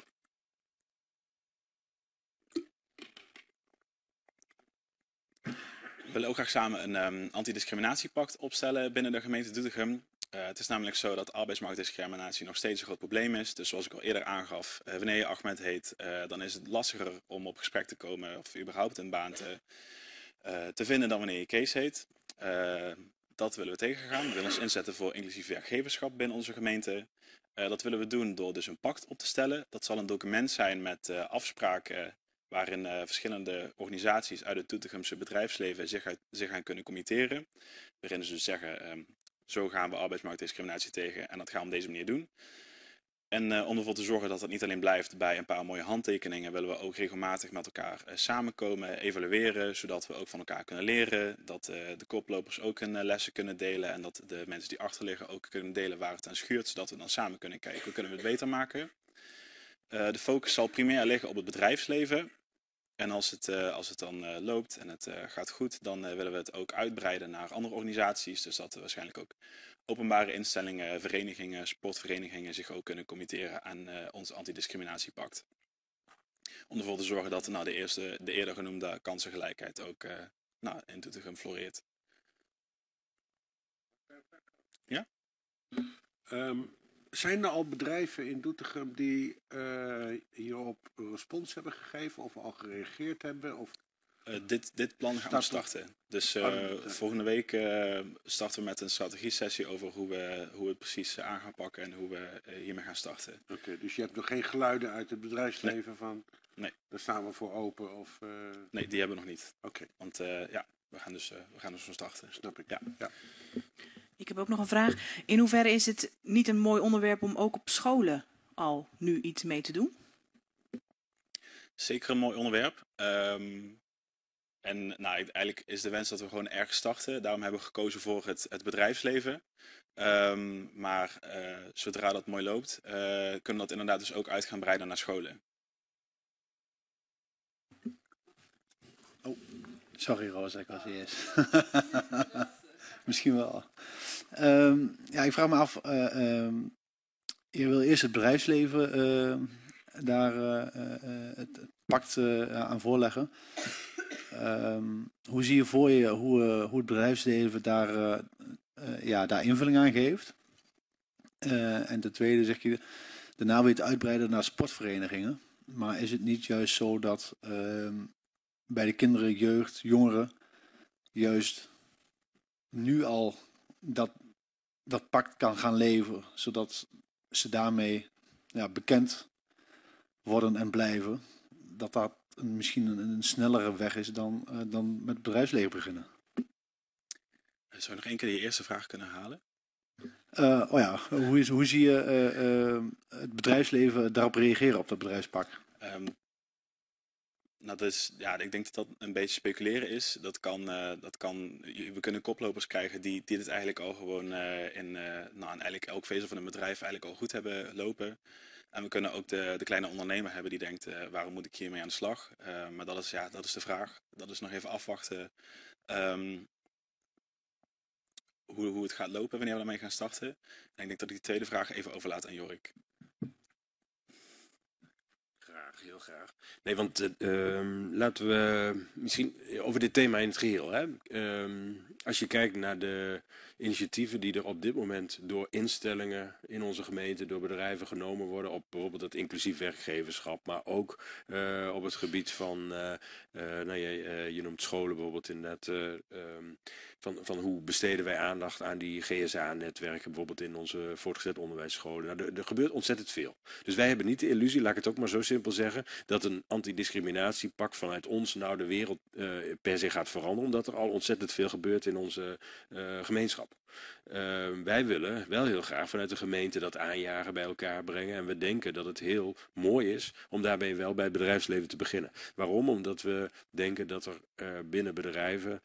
We willen ook graag samen een antidiscriminatiepact opstellen binnen de gemeente Doetinchem. Het is namelijk zo dat arbeidsmarktdiscriminatie nog steeds een groot probleem is. Dus zoals ik al eerder aangaf, wanneer je Ahmed heet, dan is het lastiger om op gesprek te komen of überhaupt een baan te vinden dan wanneer je Kees heet. Dat willen we tegengaan. We willen ons inzetten voor inclusief werkgeverschap binnen onze gemeente. Dat willen we doen door dus een pact op te stellen. Dat zal een document zijn met afspraken waarin verschillende organisaties uit het Doetinchemse bedrijfsleven zich gaan kunnen committeren. Waarin ze dus zeggen, zo gaan we arbeidsmarktdiscriminatie tegen en dat gaan we op deze manier doen. En om ervoor te zorgen dat het niet alleen blijft bij een paar mooie handtekeningen, willen we ook regelmatig met elkaar samenkomen, evalueren, zodat we ook van elkaar kunnen leren. Dat de koplopers ook hun lessen kunnen delen en dat de mensen die achter liggen ook kunnen delen waar het aan schuurt, zodat we dan samen kunnen kijken hoe kunnen we het beter maken. De focus zal primair liggen op het bedrijfsleven. En als het dan loopt en het gaat goed, dan willen we het ook uitbreiden naar andere organisaties. Dus dat waarschijnlijk ook openbare instellingen, verenigingen, sportverenigingen zich ook kunnen committeren aan ons antidiscriminatiepact. Om ervoor te zorgen dat de eerder genoemde kansengelijkheid ook in Doetinchem floreert. Ja? Zijn er al bedrijven in Doetinchem die hierop een respons hebben gegeven of al gereageerd hebben? Of... Dit plan gaan we starten. Dus volgende week starten we met een strategie-sessie over hoe we het precies aan gaan pakken en hoe we hiermee gaan starten. Oké, dus je hebt nog geen geluiden uit het bedrijfsleven van... Nee. Daar staan we voor open of... Nee, die hebben we nog niet. Oké. Want we gaan dus van starten. Snap ik. Ja. Ik heb ook nog een vraag. In hoeverre is het niet een mooi onderwerp om ook op scholen al nu iets mee te doen? Zeker een mooi onderwerp. En eigenlijk is de wens dat we gewoon ergens starten. Daarom hebben we gekozen voor het bedrijfsleven. Maar zodra dat mooi loopt, kunnen we dat inderdaad dus ook uit gaan breiden naar scholen. Oh, sorry Rosa, ik was eerst. Misschien wel. Ik vraag me af, je wil eerst het bedrijfsleven daar het pact aan voorleggen. Hoe zie je voor je hoe het bedrijfsleven daar invulling aan geeft? En ten tweede zeg je, daarna wil je het uitbreiden naar sportverenigingen. Maar is het niet juist zo dat bij de kinderen, jeugd, jongeren juist nu al dat pact kan gaan leven, zodat ze daarmee bekend worden en blijven, dat misschien een snellere weg is dan met het bedrijfsleven beginnen. Zou je nog één keer die eerste vraag kunnen halen? Hoe zie je het bedrijfsleven daarop reageren op dat bedrijfspak? Ik denk dat dat een beetje speculeren is. We kunnen koplopers krijgen die dit eigenlijk al gewoon in eigenlijk elk vezel van een bedrijf eigenlijk al goed hebben lopen. En we kunnen ook de kleine ondernemer hebben die denkt, waarom moet ik hiermee aan de slag? Maar dat is de vraag. Dat is nog even afwachten hoe het gaat lopen wanneer we daarmee gaan starten. En ik denk dat ik die tweede vraag even overlaat aan Jorik. Graag, heel graag. Nee, want laten we misschien over dit thema in het geheel. Hè? Als je kijkt naar de initiatieven die er op dit moment door instellingen in onze gemeente, door bedrijven genomen worden op bijvoorbeeld het inclusief werkgeverschap, maar ook op het gebied van, je noemt scholen bijvoorbeeld inderdaad, van hoe besteden wij aandacht aan die GSA-netwerken, bijvoorbeeld in onze voortgezet onderwijsscholen. Nou, er gebeurt ontzettend veel. Dus wij hebben niet de illusie, laat ik het ook maar zo simpel zeggen, dat een antidiscriminatiepak vanuit ons nou de wereld per se gaat veranderen, omdat er al ontzettend veel gebeurt in onze gemeenschap. Wij willen wel heel graag vanuit de gemeente dat aanjagen, bij elkaar brengen. En we denken dat het heel mooi is om daarbij wel bij het bedrijfsleven te beginnen. Waarom? Omdat we denken dat er binnen bedrijven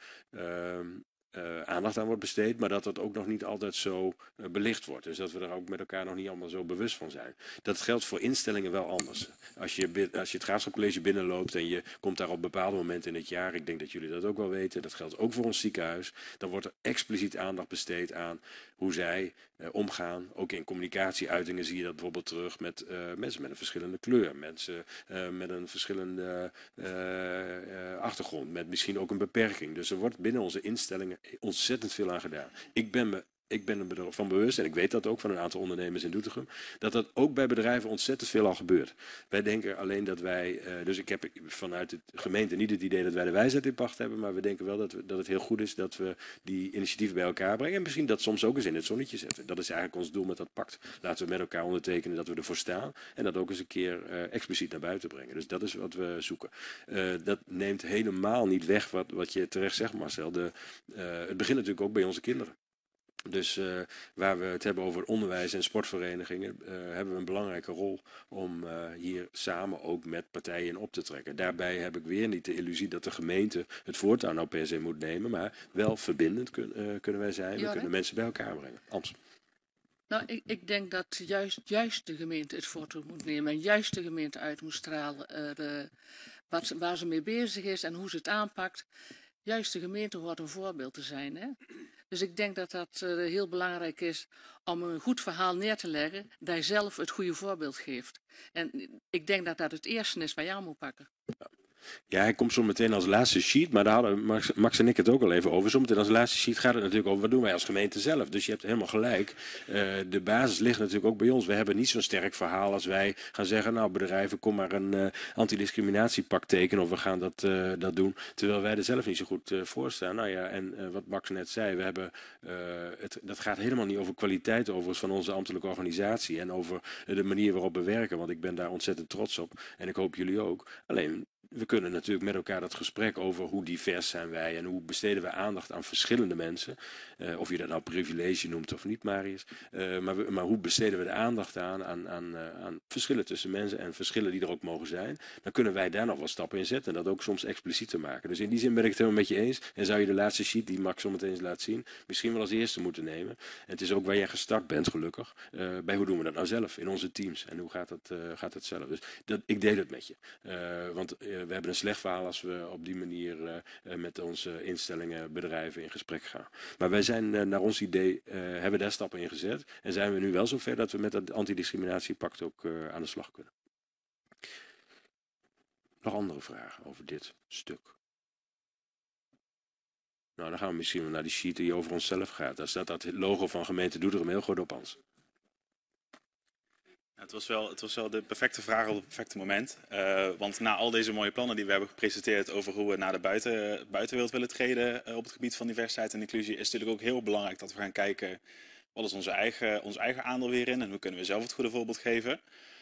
aandacht aan wordt besteed, maar dat het ook nog niet altijd zo belicht wordt. Dus dat we er ook met elkaar nog niet allemaal zo bewust van zijn. Dat geldt voor instellingen wel anders. Als je het Graafschapcollege binnenloopt en je komt daar op bepaalde momenten in het jaar, ik denk dat jullie dat ook wel weten, dat geldt ook voor ons ziekenhuis, dan wordt er expliciet aandacht besteed aan hoe zij omgaan. Ook in communicatieuitingen zie je dat bijvoorbeeld terug met mensen met een verschillende kleur, mensen met een verschillende achtergrond, met misschien ook een beperking. Dus er wordt binnen onze instellingen ontzettend veel aan gedaan. Ik ben ervan bewust, en ik weet dat ook van een aantal ondernemers in Doetinchem, dat dat ook bij bedrijven ontzettend veel al gebeurt. Wij denken alleen dat wij, dus ik heb vanuit de gemeente niet het idee dat wij de wijsheid in pacht hebben, maar we denken wel dat het heel goed is dat we die initiatieven bij elkaar brengen en misschien dat soms ook eens in het zonnetje zetten. Dat is eigenlijk ons doel met dat pact. Laten we met elkaar ondertekenen dat we ervoor staan en dat ook eens een keer expliciet naar buiten brengen. Dus dat is wat we zoeken. Dat neemt helemaal niet weg wat je terecht zegt, Marcel. Het begint natuurlijk ook bij onze kinderen. Dus waar we het hebben over onderwijs en sportverenigingen, hebben we een belangrijke rol om hier samen ook met partijen in op te trekken. Daarbij heb ik weer niet de illusie dat de gemeente het voortouw nou per se moet nemen, maar wel verbindend kunnen wij zijn. We kunnen mensen bij elkaar brengen. Ans. Nou, ik denk dat juist de gemeente het voortouw moet nemen en juist de gemeente uit moet stralen waar ze mee bezig is en hoe ze het aanpakt. Juist de gemeente hoort een voorbeeld te zijn, hè? Dus ik denk dat dat heel belangrijk is om een goed verhaal neer te leggen, dat je zelf het goede voorbeeld geeft. En ik denk dat dat het eerste is waar je aan moet pakken. Ja, hij komt zo meteen als laatste sheet, maar daar hadden Max en ik het ook al even over. Zometeen als laatste sheet gaat het natuurlijk over wat doen wij als gemeente zelf. Dus je hebt helemaal gelijk. De basis ligt natuurlijk ook bij ons. We hebben niet zo'n sterk verhaal als wij gaan zeggen, nou bedrijven, kom maar een antidiscriminatiepak tekenen of we gaan dat doen. Terwijl wij er zelf niet zo goed voor staan. Nou ja, en wat Max net zei, we hebben, dat gaat helemaal niet over kwaliteit overigens van onze ambtelijke organisatie en over de manier waarop we werken. Want ik ben daar ontzettend trots op en ik hoop jullie ook. Alleen, we kunnen natuurlijk met elkaar dat gesprek over hoe divers zijn wij en hoe besteden we aandacht aan verschillende mensen. Of je dat nou privilege noemt of niet, Marius. Maar hoe besteden we de aandacht aan verschillen tussen mensen en verschillen die er ook mogen zijn. Dan kunnen wij daar nog wel stappen in zetten en dat ook soms expliciet te maken. Dus in die zin ben ik het helemaal met je eens. En zou je de laatste sheet die Max zometeen eens laat zien, misschien wel als eerste moeten nemen. En het is ook waar jij gestart bent, gelukkig. Bij hoe doen we dat nou zelf in onze teams en hoe gaat het zelf. Dus ik deel het met je. Want we hebben een slecht verhaal als we op die manier met onze instellingen, bedrijven in gesprek gaan. Maar wij zijn naar ons idee, hebben daar stappen in gezet. En zijn we nu wel zover dat we met het antidiscriminatiepact ook aan de slag kunnen. Nog andere vragen over dit stuk? Nou, dan gaan we misschien wel naar die sheet die over onszelf gaat. Daar staat dat logo van gemeente Doetinchem heel goed op, Hans. Het was wel de perfecte vraag op het perfecte moment. Want na al deze mooie plannen die we hebben gepresenteerd over hoe we naar de buitenwereld willen treden op het gebied van diversiteit en inclusie, is het natuurlijk ook heel belangrijk dat we gaan kijken wat is ons eigen aandeel weer in en hoe kunnen we zelf het goede voorbeeld geven.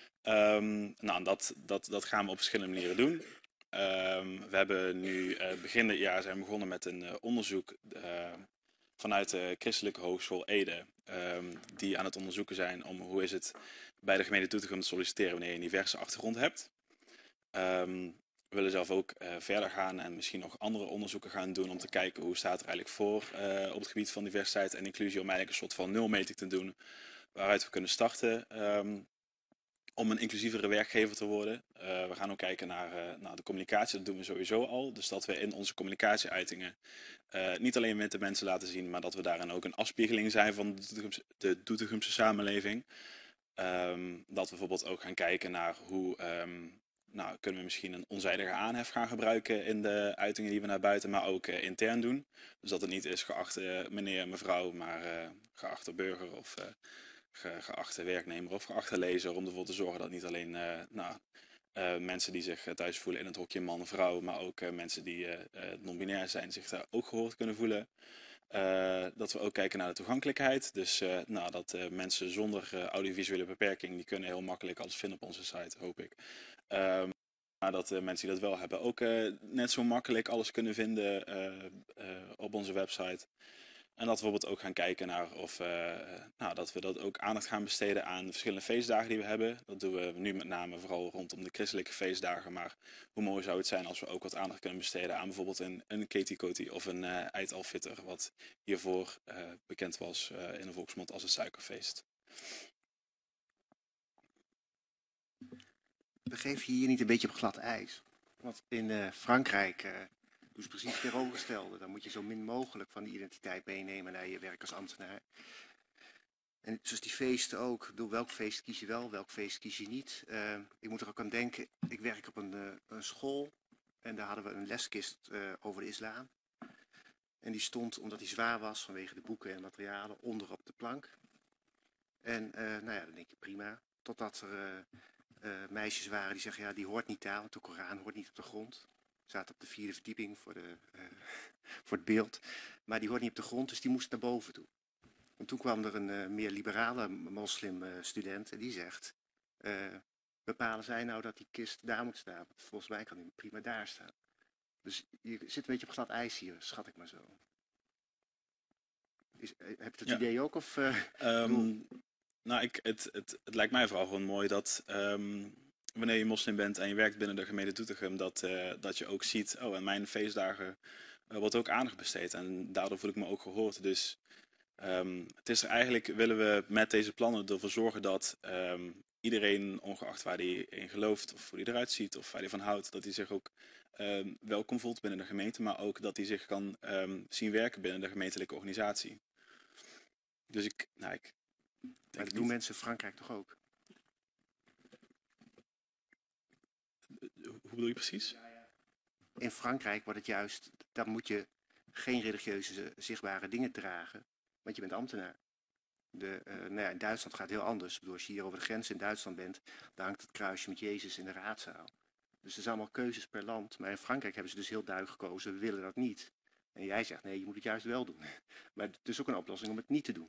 Dat gaan we op verschillende manieren doen. We hebben nu begin dit jaar zijn begonnen met een onderzoek vanuit de Christelijke Hogeschool Ede, die aan het onderzoeken zijn om hoe is het bij de gemeente Doetinchem te solliciteren wanneer je een diverse achtergrond hebt. We willen zelf ook verder gaan en misschien nog andere onderzoeken gaan doen om te kijken hoe staat er eigenlijk voor op het gebied van diversiteit en inclusie, om eigenlijk een soort van nulmeting te doen waaruit we kunnen starten om een inclusievere werkgever te worden. We gaan ook kijken naar de communicatie, dat doen we sowieso al. Dus dat we in onze communicatieuitingen niet alleen met de mensen laten zien, maar dat we daarin ook een afspiegeling zijn van de Doetinchamse samenleving. Dat we bijvoorbeeld ook gaan kijken naar hoe nou, kunnen we misschien een onzijdige aanhef gaan gebruiken in de uitingen die we naar buiten, maar ook intern doen. Dus dat het niet is geachte meneer, mevrouw, maar geachte burger of geachte werknemer of geachte lezer. Om ervoor te zorgen dat niet alleen mensen die zich thuis voelen in het hokje man-vrouw, maar ook mensen die non-binair zijn zich daar ook gehoord kunnen voelen. Dat we ook kijken naar de toegankelijkheid. Dus dat mensen zonder audiovisuele beperking, die kunnen heel makkelijk alles vinden op onze site, hoop ik. Maar dat mensen die dat wel hebben ook net zo makkelijk alles kunnen vinden op onze website. En dat we bijvoorbeeld ook gaan kijken naar of dat we dat ook aandacht gaan besteden aan de verschillende feestdagen die we hebben. Dat doen we nu met name vooral rondom de christelijke feestdagen. Maar hoe mooi zou het zijn als we ook wat aandacht kunnen besteden aan bijvoorbeeld een Katie Coty of een Eid al-Fitr, wat hiervoor bekend was in de volksmond als het suikerfeest. Begeef je hier niet een beetje op glad ijs? Want in Frankrijk doen ze precies het tegenovergestelde. Dan moet je zo min mogelijk van die identiteit meenemen naar je werk als ambtenaar. En zoals die feesten ook. Ik bedoel, welk feest kies je wel, welk feest kies je niet? Ik moet er ook aan denken, ik werk op een school en daar hadden we een leskist over de islam. En die stond, omdat die zwaar was vanwege de boeken en materialen, onder op de plank. En dan denk je prima, totdat er meisjes waren die zeggen, ja, die hoort niet daar, want de Koran hoort niet op de grond. Zaten op de 4e verdieping voor het beeld. Maar die hoort niet op de grond, dus die moest naar boven toe. En toen kwam er een meer liberale moslimstudent en die zegt, bepalen zij nou dat die kist daar moet staan? Want volgens mij kan die prima daar staan. Dus je zit een beetje op glad ijs hier, schat ik maar zo. Heb je het idee ook? Of, het lijkt mij vooral gewoon mooi dat wanneer je moslim bent en je werkt binnen de gemeente Doetinchem, dat je ook ziet, oh, en mijn feestdagen wordt ook aandacht besteed. En daardoor voel ik me ook gehoord. Dus het is er eigenlijk, willen we met deze plannen ervoor zorgen dat iedereen, ongeacht waar hij in gelooft, of hoe hij eruit ziet, of waar hij van houdt, dat hij zich ook welkom voelt binnen de gemeente, maar ook dat hij zich kan zien werken binnen de gemeentelijke organisatie. Dus maar dat doen mensen in Frankrijk toch ook? Hoe bedoel je precies? In Frankrijk wordt het juist, dan moet je geen religieuze zichtbare dingen dragen, want je bent ambtenaar. In Duitsland gaat het heel anders. Ik bedoel, als je hier over de grens in Duitsland bent, dan hangt het kruisje met Jezus in de raadzaal. Dus er zijn allemaal keuzes per land. Maar in Frankrijk hebben ze dus heel duidelijk gekozen, we willen dat niet. En jij zegt, nee, je moet het juist wel doen. Maar het is ook een oplossing om het niet te doen.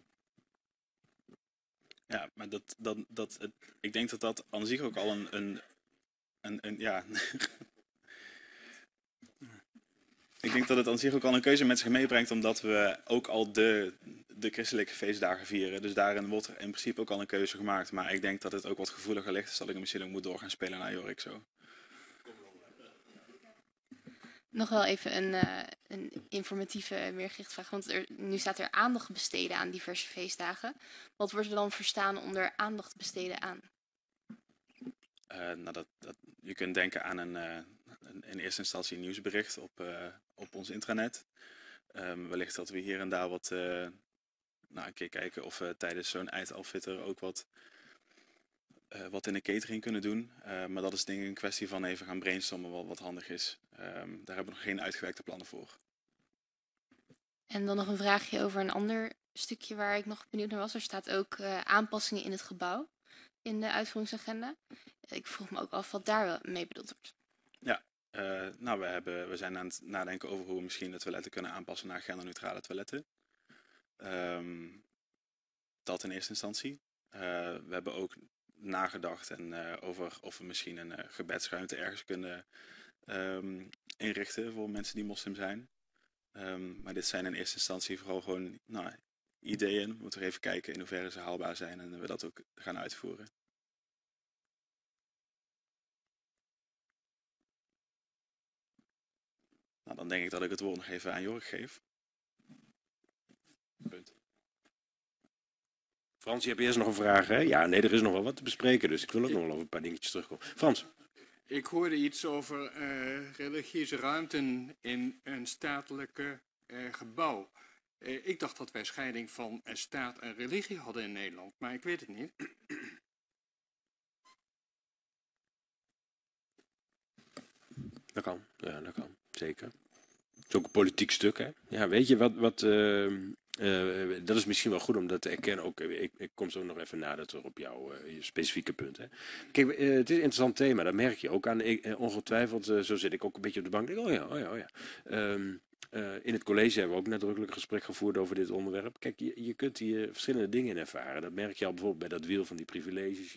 Ja, maar ik denk dat aan zich ook al een ik denk dat het aan zich ook al een keuze met zich meebrengt, omdat we ook al de christelijke feestdagen vieren. Dus daarin wordt er in principe ook al een keuze gemaakt. Maar ik denk dat het ook wat gevoeliger ligt, dus dat ik misschien ook moet door gaan spelen naar Jorik zo. Nog wel even een informatieve, meer gerichte vraag. Want nu staat er aandacht besteden aan diverse feestdagen. Wat wordt er dan verstaan onder aandacht besteden aan? Je kunt denken aan in eerste instantie een nieuwsbericht op ons intranet. Wellicht dat we hier en daar een keer kijken of we tijdens zo'n Eid al-Fitr ook wat in de catering kunnen doen. Maar dat is denk ik een kwestie van even gaan brainstormen wat handig is. Daar hebben we nog geen uitgewerkte plannen voor. En dan nog een vraagje over een ander stukje waar ik nog benieuwd naar was. Er staat ook aanpassingen in het gebouw in de uitvoeringsagenda. Ik vroeg me ook af wat daar mee bedoeld wordt. Ja, we zijn aan het nadenken over hoe we misschien de toiletten kunnen aanpassen naar genderneutrale toiletten. Dat in eerste instantie. We hebben ook nagedacht over of we misschien een gebedsruimte ergens kunnen inrichten voor mensen die moslim zijn. Maar dit zijn in eerste instantie vooral gewoon ideeën. We moeten even kijken in hoeverre ze haalbaar zijn en we dat ook gaan uitvoeren. Nou, dan denk ik dat ik het woord nog even aan Jorik geef. Punt. Frans, je hebt eerst nog een vraag, hè? Ja, nee, er is nog wel wat te bespreken, dus ik wil ook nog wel over een paar dingetjes terugkomen. Frans. Ik hoorde iets over religieuze ruimten in een statelijke gebouw. Ik dacht dat wij scheiding van staat en religie hadden in Nederland, maar ik weet het niet. Dat kan, ja, dat kan, zeker. Het is ook een politiek stuk, hè. Ja, weet je, dat is misschien wel goed om dat te erkennen. Ook, ik kom zo nog even nader terug op jouw je specifieke punt. Hè. Kijk, het is een interessant thema, dat merk je ook aan. Ongetwijfeld, zo zit ik ook een beetje op de bank. Oh ja. In het college hebben we ook nadrukkelijk een gesprek gevoerd over dit onderwerp. Kijk, je kunt hier verschillende dingen in ervaren. Dat merk je al bijvoorbeeld bij dat wiel van die privileges.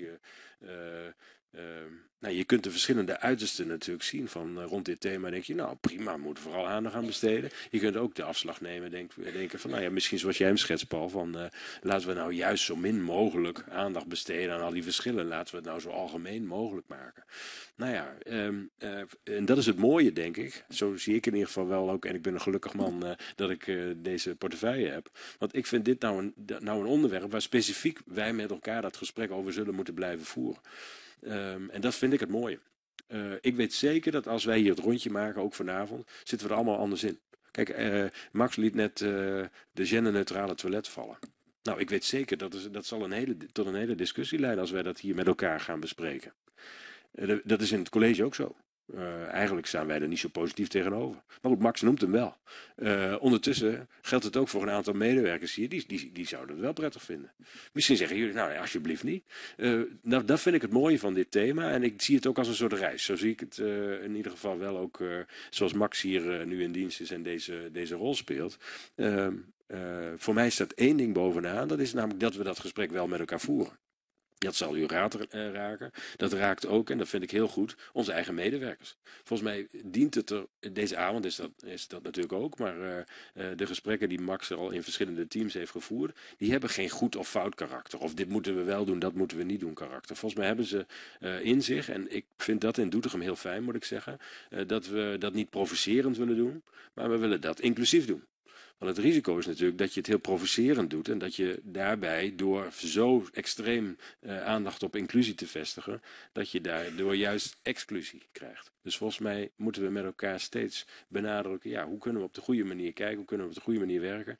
Je kunt de verschillende uitersten natuurlijk zien van rond dit thema. Denk je, nou prima, we moeten vooral aandacht aan besteden. Je kunt ook de afslag nemen, denken van, nou ja, misschien zoals jij hem schetst, Paul, van laten we nou juist zo min mogelijk aandacht besteden aan al die verschillen. Laten we het nou zo algemeen mogelijk maken. Nou ja, en dat is het mooie, denk ik. Zo zie ik in ieder geval wel ook, en ik ben een gelukkig man dat ik deze portefeuille heb. Want ik vind dit nou een onderwerp waar specifiek wij met elkaar dat gesprek over zullen moeten blijven voeren. En dat vind ik het mooie. Ik weet zeker dat als wij hier het rondje maken, ook vanavond, zitten we er allemaal anders in. Kijk, Max liet net de genderneutrale toilet vallen. Nou, ik weet zeker dat zal tot een hele discussie leiden als wij dat hier met elkaar gaan bespreken. Dat is in het college ook zo. Eigenlijk staan wij er niet zo positief tegenover. Maar goed, Max noemt hem wel. Ondertussen geldt het ook voor een aantal medewerkers hier. Die zouden het wel prettig vinden. Misschien zeggen jullie, nou ja, alsjeblieft niet. Nou, dat vind ik het mooie van dit thema. En ik zie het ook als een soort reis. Zo zie ik het in ieder geval wel ook zoals Max hier nu in dienst is en deze rol speelt. Voor mij staat één ding bovenaan. Dat is namelijk dat we dat gesprek wel met elkaar voeren. Dat zal u raken. Dat raakt ook, en dat vind ik heel goed, onze eigen medewerkers. Volgens mij dient het er, deze avond is dat natuurlijk ook, maar de gesprekken die Max er al in verschillende teams heeft gevoerd, die hebben geen goed of fout karakter. Of dit moeten we wel doen, dat moeten we niet doen karakter. Volgens mij hebben ze in zich, en ik vind dat in Doetinchem heel fijn, moet ik zeggen, dat we dat niet provocerend willen doen, maar we willen dat inclusief doen. Want het risico is natuurlijk dat je het heel provocerend doet en dat je daarbij door zo extreem aandacht op inclusie te vestigen, dat je daardoor juist exclusie krijgt. Dus volgens mij moeten we met elkaar steeds benadrukken, ja, hoe kunnen we op de goede manier kijken, hoe kunnen we op de goede manier werken.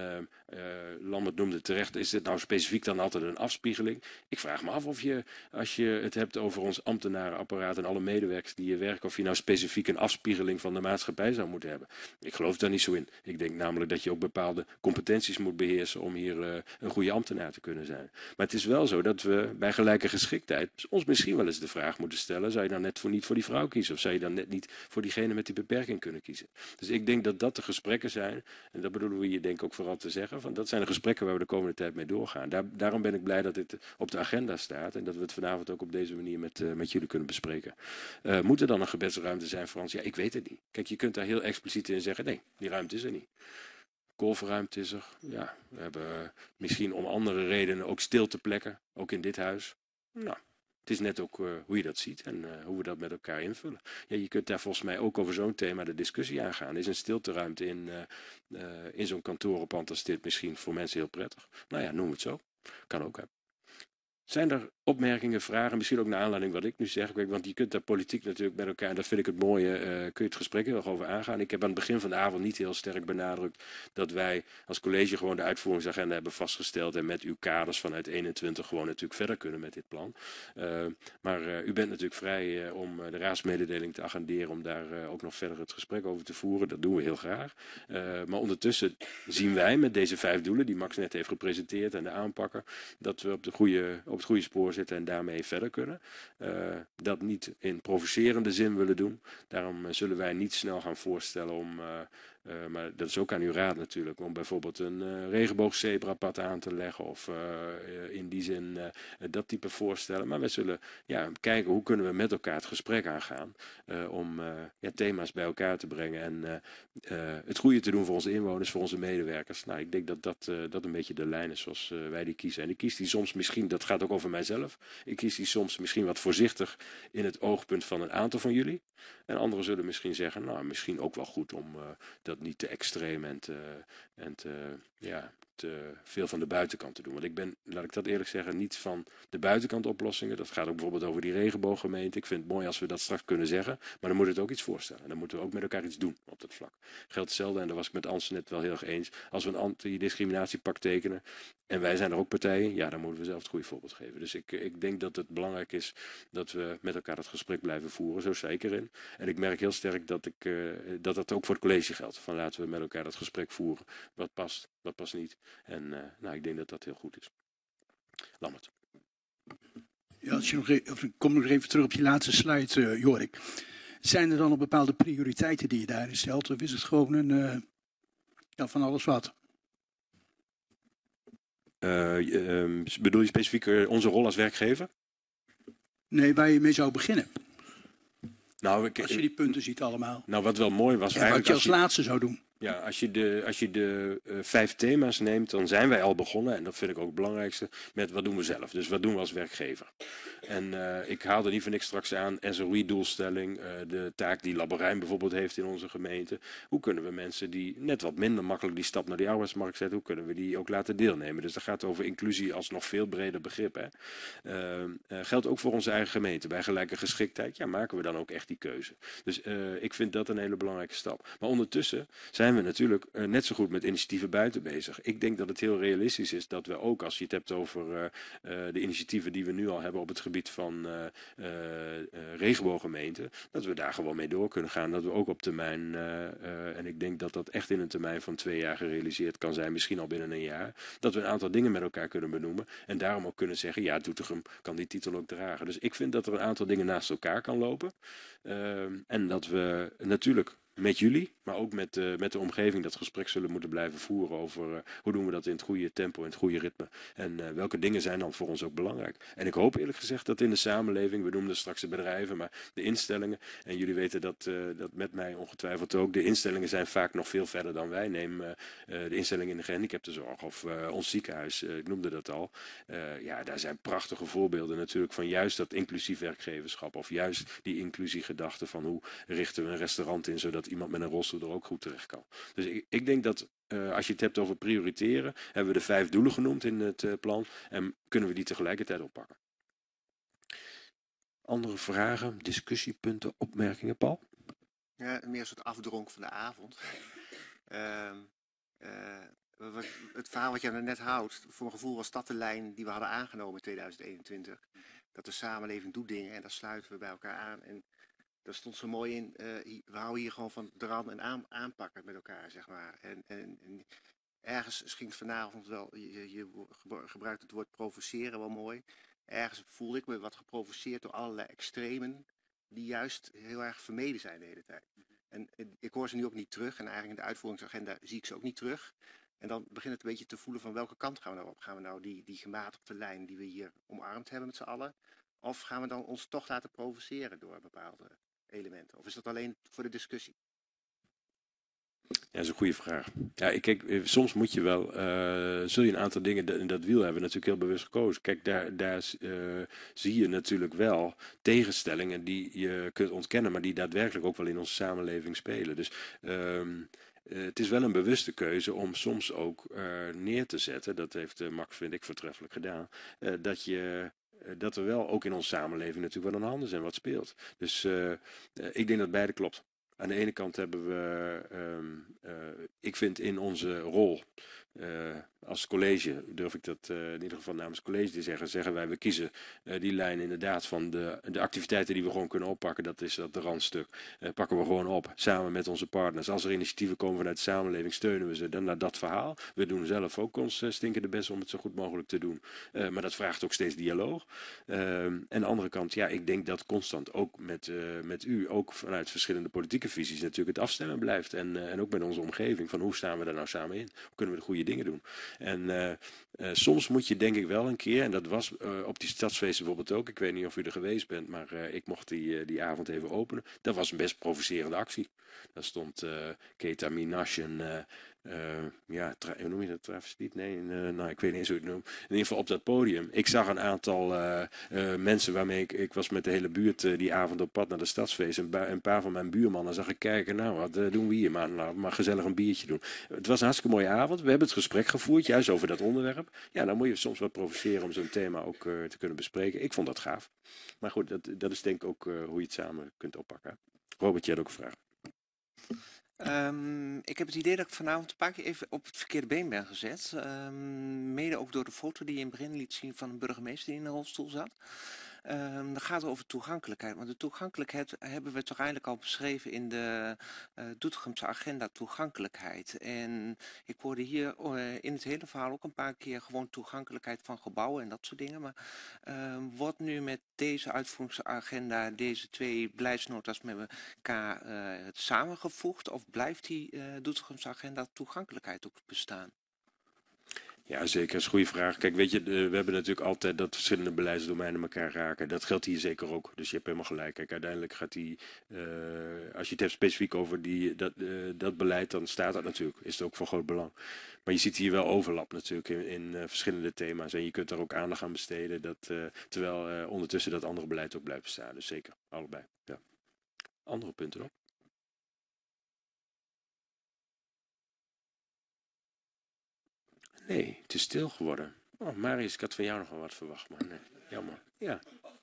Lambert noemde terecht, is dit nou specifiek dan altijd een afspiegeling? Ik vraag me af of je, als je het hebt over ons ambtenarenapparaat en alle medewerkers die hier werken, of je nou specifiek een afspiegeling van de maatschappij zou moeten hebben. Ik geloof daar niet zo in. Ik denk namelijk dat je ook bepaalde competenties moet beheersen om hier een goede ambtenaar te kunnen zijn. Maar het is wel zo dat we bij gelijke geschiktheid ons misschien wel eens de vraag moeten stellen, zou je dan net niet voor die vrouw kiezen? Of zou je dan net niet voor diegene met die beperking kunnen kiezen? Dus ik denk dat dat de gesprekken zijn, en dat bedoelen we hier denk ik ook vooral te zeggen, van dat zijn de gesprekken waar we de komende tijd mee doorgaan. Daarom ben ik blij dat dit op de agenda staat en dat we het vanavond ook op deze manier met jullie kunnen bespreken. Moet er dan een gebedsruimte zijn, Frans? Ja, ik weet het niet. Kijk, je kunt daar heel expliciet in zeggen, nee, die ruimte is er niet. Kolfruimte is er. Ja, we hebben misschien om andere redenen ook stilteplekken, ook in dit huis. Nou, het is net ook hoe je dat ziet en hoe we dat met elkaar invullen. Ja, je kunt daar volgens mij ook over zo'n thema de discussie aangaan. Is een stilteruimte in zo'n kantorenpand als dit misschien voor mensen heel prettig? Nou ja, noem het zo. Kan ook, hè. Zijn er opmerkingen, vragen, misschien ook naar aanleiding wat ik nu zeg? Want je kunt daar politiek natuurlijk met elkaar, en dat vind ik het mooie, kun je het gesprek heel erg over aangaan. Ik heb aan het begin van de avond niet heel sterk benadrukt dat wij als college gewoon de uitvoeringsagenda hebben vastgesteld en met uw kaders vanuit 21 gewoon natuurlijk verder kunnen met dit plan. Maar u bent natuurlijk vrij om de raadsmededeling te agenderen, om daar ook nog verder het gesprek over te voeren. Dat doen we heel graag. Maar ondertussen zien wij met deze 5 doelen die Max net heeft gepresenteerd en de aanpakken, dat we op het goede spoor zitten en daarmee verder kunnen. Dat niet in provocerende zin willen doen. Daarom zullen wij niet snel gaan voorstellen om, maar dat is ook aan uw raad natuurlijk, om bijvoorbeeld een regenboogzebrapad aan te leggen of in die zin dat type voorstellen. Maar wij zullen kijken hoe kunnen we met elkaar het gesprek aangaan om thema's bij elkaar te brengen en het goede te doen voor onze inwoners, voor onze medewerkers. Nou, ik denk dat een beetje de lijn is zoals wij die kiezen. En ik kies die soms misschien, dat gaat ook over mijzelf, ik kies die soms misschien wat voorzichtig in het oogpunt van een aantal van jullie. En anderen zullen misschien zeggen, nou, misschien ook wel goed om dat niet te extreem en te veel van de buitenkant te doen. Want ik ben, laat ik dat eerlijk zeggen, niet van de buitenkant oplossingen. Dat gaat ook bijvoorbeeld over die regenbooggemeente. Ik vind het mooi als we dat straks kunnen zeggen. Maar dan moet het ook iets voorstellen. Dan moeten we ook met elkaar iets doen op dat vlak. Geldt hetzelfde, en daar was ik met Ans net wel heel erg eens. Als we een antidiscriminatiepact tekenen, en wij zijn er ook partijen, ja, dan moeten we zelf het goede voorbeeld geven. Dus ik denk dat het belangrijk is dat we met elkaar dat gesprek blijven voeren. Zo sta ik erin. En ik merk heel sterk dat ook voor het college geldt. Van laten we met elkaar dat gesprek voeren. Wat past niet. En ik denk dat dat heel goed is. Lambert. Ja, als je ik kom nog even terug op je laatste slide, Jorik. Zijn er dan nog bepaalde prioriteiten die je daarin stelt? Of is het gewoon een van alles wat? Bedoel je specifiek onze rol als werkgever? Nee, waar je mee zou beginnen. Nou, als je die punten ziet allemaal. Nou, wat wel mooi was eigenlijk... Wat je als laatste zou doen. Ja, als je de 5 thema's neemt, dan zijn wij al begonnen, en dat vind ik ook het belangrijkste, met wat doen we zelf. Dus wat doen we als werkgever. En ik haalde niet voor niks straks aan, SROI-doelstelling, de taak die Labberijn bijvoorbeeld heeft in onze gemeente. Hoe kunnen we mensen die net wat minder makkelijk die stap naar die arbeidsmarkt zetten, hoe kunnen we die ook laten deelnemen? Dus dat gaat over inclusie als nog veel breder begrip. Geldt ook voor onze eigen gemeente. Bij gelijke geschiktheid, ja, maken we dan ook echt die keuze. Dus ik vind dat een hele belangrijke stap. Maar ondertussen zijn we natuurlijk net zo goed met initiatieven buiten bezig. Ik denk dat het heel realistisch is dat we ook, als je het hebt over de initiatieven die we nu al hebben op het gebied van regenbooggemeenten, dat we daar gewoon mee door kunnen gaan. Dat we ook op termijn, en ik denk dat dat echt in een termijn van 2 jaar gerealiseerd kan zijn, misschien al binnen een jaar, dat we een aantal dingen met elkaar kunnen benoemen en daarom ook kunnen zeggen, ja, Doetinchem kan die titel ook dragen. Dus ik vind dat er een aantal dingen naast elkaar kan lopen. En dat we natuurlijk met jullie, maar ook met de omgeving dat gesprek zullen moeten blijven voeren over hoe doen we dat in het goede tempo, in het goede ritme. En welke dingen zijn dan voor ons ook belangrijk. En ik hoop eerlijk gezegd dat in de samenleving, we noemden straks de bedrijven, maar de instellingen, en jullie weten dat met mij ongetwijfeld ook, de instellingen zijn vaak nog veel verder dan wij. Neem de instellingen in de gehandicaptenzorg of ons ziekenhuis, ik noemde dat al. Ja, daar zijn prachtige voorbeelden natuurlijk van juist dat inclusief werkgeverschap of juist die inclusiegedachte van hoe richten we een restaurant in zodat iemand met een rolstoel er ook goed terecht kan. Dus ik denk dat als je het hebt over prioriteren, hebben we de 5 doelen genoemd in het plan en kunnen we die tegelijkertijd oppakken. Andere vragen, discussiepunten, opmerkingen, Paul? Ja, meer een soort afdronk van de avond. Het verhaal wat je net houdt, voor mijn gevoel was dat de lijn die we hadden aangenomen in 2021. Dat de samenleving doet dingen en daar sluiten we bij elkaar aan. En daar stond zo mooi in, we houden hier gewoon van dran en aanpakken met elkaar, zeg maar. En ergens ging het vanavond wel, je gebruikt het woord provoceren wel mooi. Ergens voelde ik me wat geprovoceerd door allerlei extremen die juist heel erg vermeden zijn de hele tijd. En ik hoor ze nu ook niet terug en eigenlijk in de uitvoeringsagenda zie ik ze ook niet terug. En dan begint het een beetje te voelen van welke kant gaan we nou op? Gaan we nou die gematigde lijn die we hier omarmd hebben met z'n allen? Of gaan we dan ons toch laten provoceren door bepaalde elementen? Of is dat alleen voor de discussie? Ja, dat is een goede vraag. Ja, kijk, soms moet je wel, zul je een aantal dingen in dat wiel hebben natuurlijk heel bewust gekozen. Kijk, daar zie je natuurlijk wel tegenstellingen die je kunt ontkennen, maar die daadwerkelijk ook wel in onze samenleving spelen. Dus het is wel een bewuste keuze om soms ook neer te zetten, dat heeft Max, vind ik, voortreffelijk gedaan, dat er wel ook in onze samenleving natuurlijk wel aan de handen zijn wat speelt. Dus ik denk dat beide klopt. Aan de ene kant hebben we, ik vind in onze rol als college, durf ik dat in ieder geval namens het college te zeggen wij, we kiezen die lijn inderdaad van de activiteiten die we gewoon kunnen oppakken, dat is dat de randstuk, pakken we gewoon op, samen met onze partners. Als er initiatieven komen vanuit de samenleving, steunen we ze dan naar dat verhaal. We doen zelf ook ons stinkende best om het zo goed mogelijk te doen. Maar dat vraagt ook steeds dialoog. En aan de andere kant, ja, ik denk dat constant ook met u, ook vanuit verschillende politieke visies natuurlijk het afstemmen blijft. En ook met onze omgeving, van hoe staan we daar nou samen in? Hoe kunnen we de goede dingen doen? En soms moet je denk ik wel een keer, en dat was op die stadsfeesten bijvoorbeeld ook, ik weet niet of u er geweest bent, maar ik mocht die avond even openen. Dat was een best provocerende actie. Daar stond Keta Minash, hoe noem je dat, travestiet? Nee, ik weet niet eens hoe je het noemt. In ieder geval op dat podium. Ik zag een aantal mensen waarmee ik was met de hele buurt die avond op pad naar de stadsfeest. Een paar van mijn buurmannen zag ik kijken, nou wat doen we hier? Maar gezellig een biertje doen. Het was een hartstikke mooie avond. We hebben het gesprek gevoerd, juist over dat onderwerp. Ja, dan moet je soms wat provoceren om zo'n thema ook te kunnen bespreken. Ik vond dat gaaf. Maar goed, dat is denk ik ook hoe je het samen kunt oppakken. Robert, jij had ook een vraag. Ik heb het idee dat ik vanavond een paar keer even op het verkeerde been ben gezet. Mede ook door de foto die je in het begin liet zien van een burgemeester die in een rolstoel zat. Dan gaat het over toegankelijkheid. Maar de toegankelijkheid hebben we toch eigenlijk al beschreven in de Doetinchemse agenda toegankelijkheid. En ik hoorde hier in het hele verhaal ook een paar keer gewoon toegankelijkheid van gebouwen en dat soort dingen. Maar wordt nu met deze uitvoeringsagenda, deze 2 beleidsnota's met elkaar samengevoegd? Of blijft die Doetinchemse agenda toegankelijkheid ook bestaan? Ja, zeker. Dat is een goede vraag. Kijk, weet je, we hebben natuurlijk altijd dat verschillende beleidsdomeinen elkaar raken. Dat geldt hier zeker ook. Dus je hebt helemaal gelijk. Kijk, uiteindelijk gaat als je het hebt specifiek over dat beleid, dan staat dat natuurlijk. Is het ook van groot belang. Maar je ziet hier wel overlap natuurlijk in verschillende thema's. En je kunt daar ook aandacht aan besteden, terwijl ondertussen dat andere beleid ook blijft bestaan. Dus zeker, allebei. Ja. Andere punten nog? Nee, het is stil geworden. Oh, Marius, ik had van jou nog wel wat verwacht, maar nee, jammer. Ja.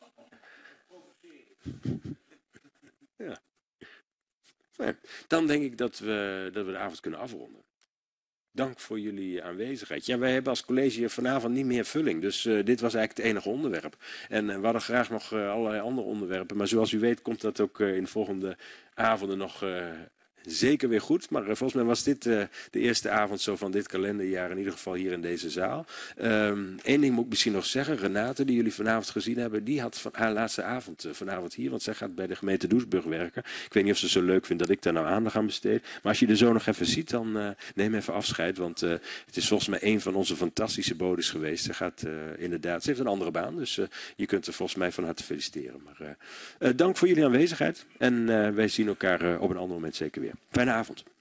Ja. Nee, dan denk ik dat we de avond kunnen afronden. Dank voor jullie aanwezigheid. Ja, wij hebben als college vanavond niet meer vulling, dus dit was eigenlijk het enige onderwerp. En we hadden graag nog allerlei andere onderwerpen, maar zoals u weet komt dat ook in de volgende avonden nog zeker weer goed. Maar volgens mij was dit de eerste avond zo van dit kalenderjaar, in ieder geval hier in deze zaal. Eén ding moet ik misschien nog zeggen. Renate, die jullie vanavond gezien hebben, die had haar laatste avond vanavond hier. Want zij gaat bij de gemeente Doesburg werken. Ik weet niet of ze zo leuk vindt dat ik daar nou aandacht aan besteed. Maar als je er zo nog even ziet, dan neem even afscheid. Want het is volgens mij een van onze fantastische bodes geweest. Ze gaat inderdaad, ze heeft een andere baan. Dus je kunt er volgens mij van harte feliciteren. Maar dank voor jullie aanwezigheid. En wij zien elkaar op een ander moment zeker weer. Fijne avond.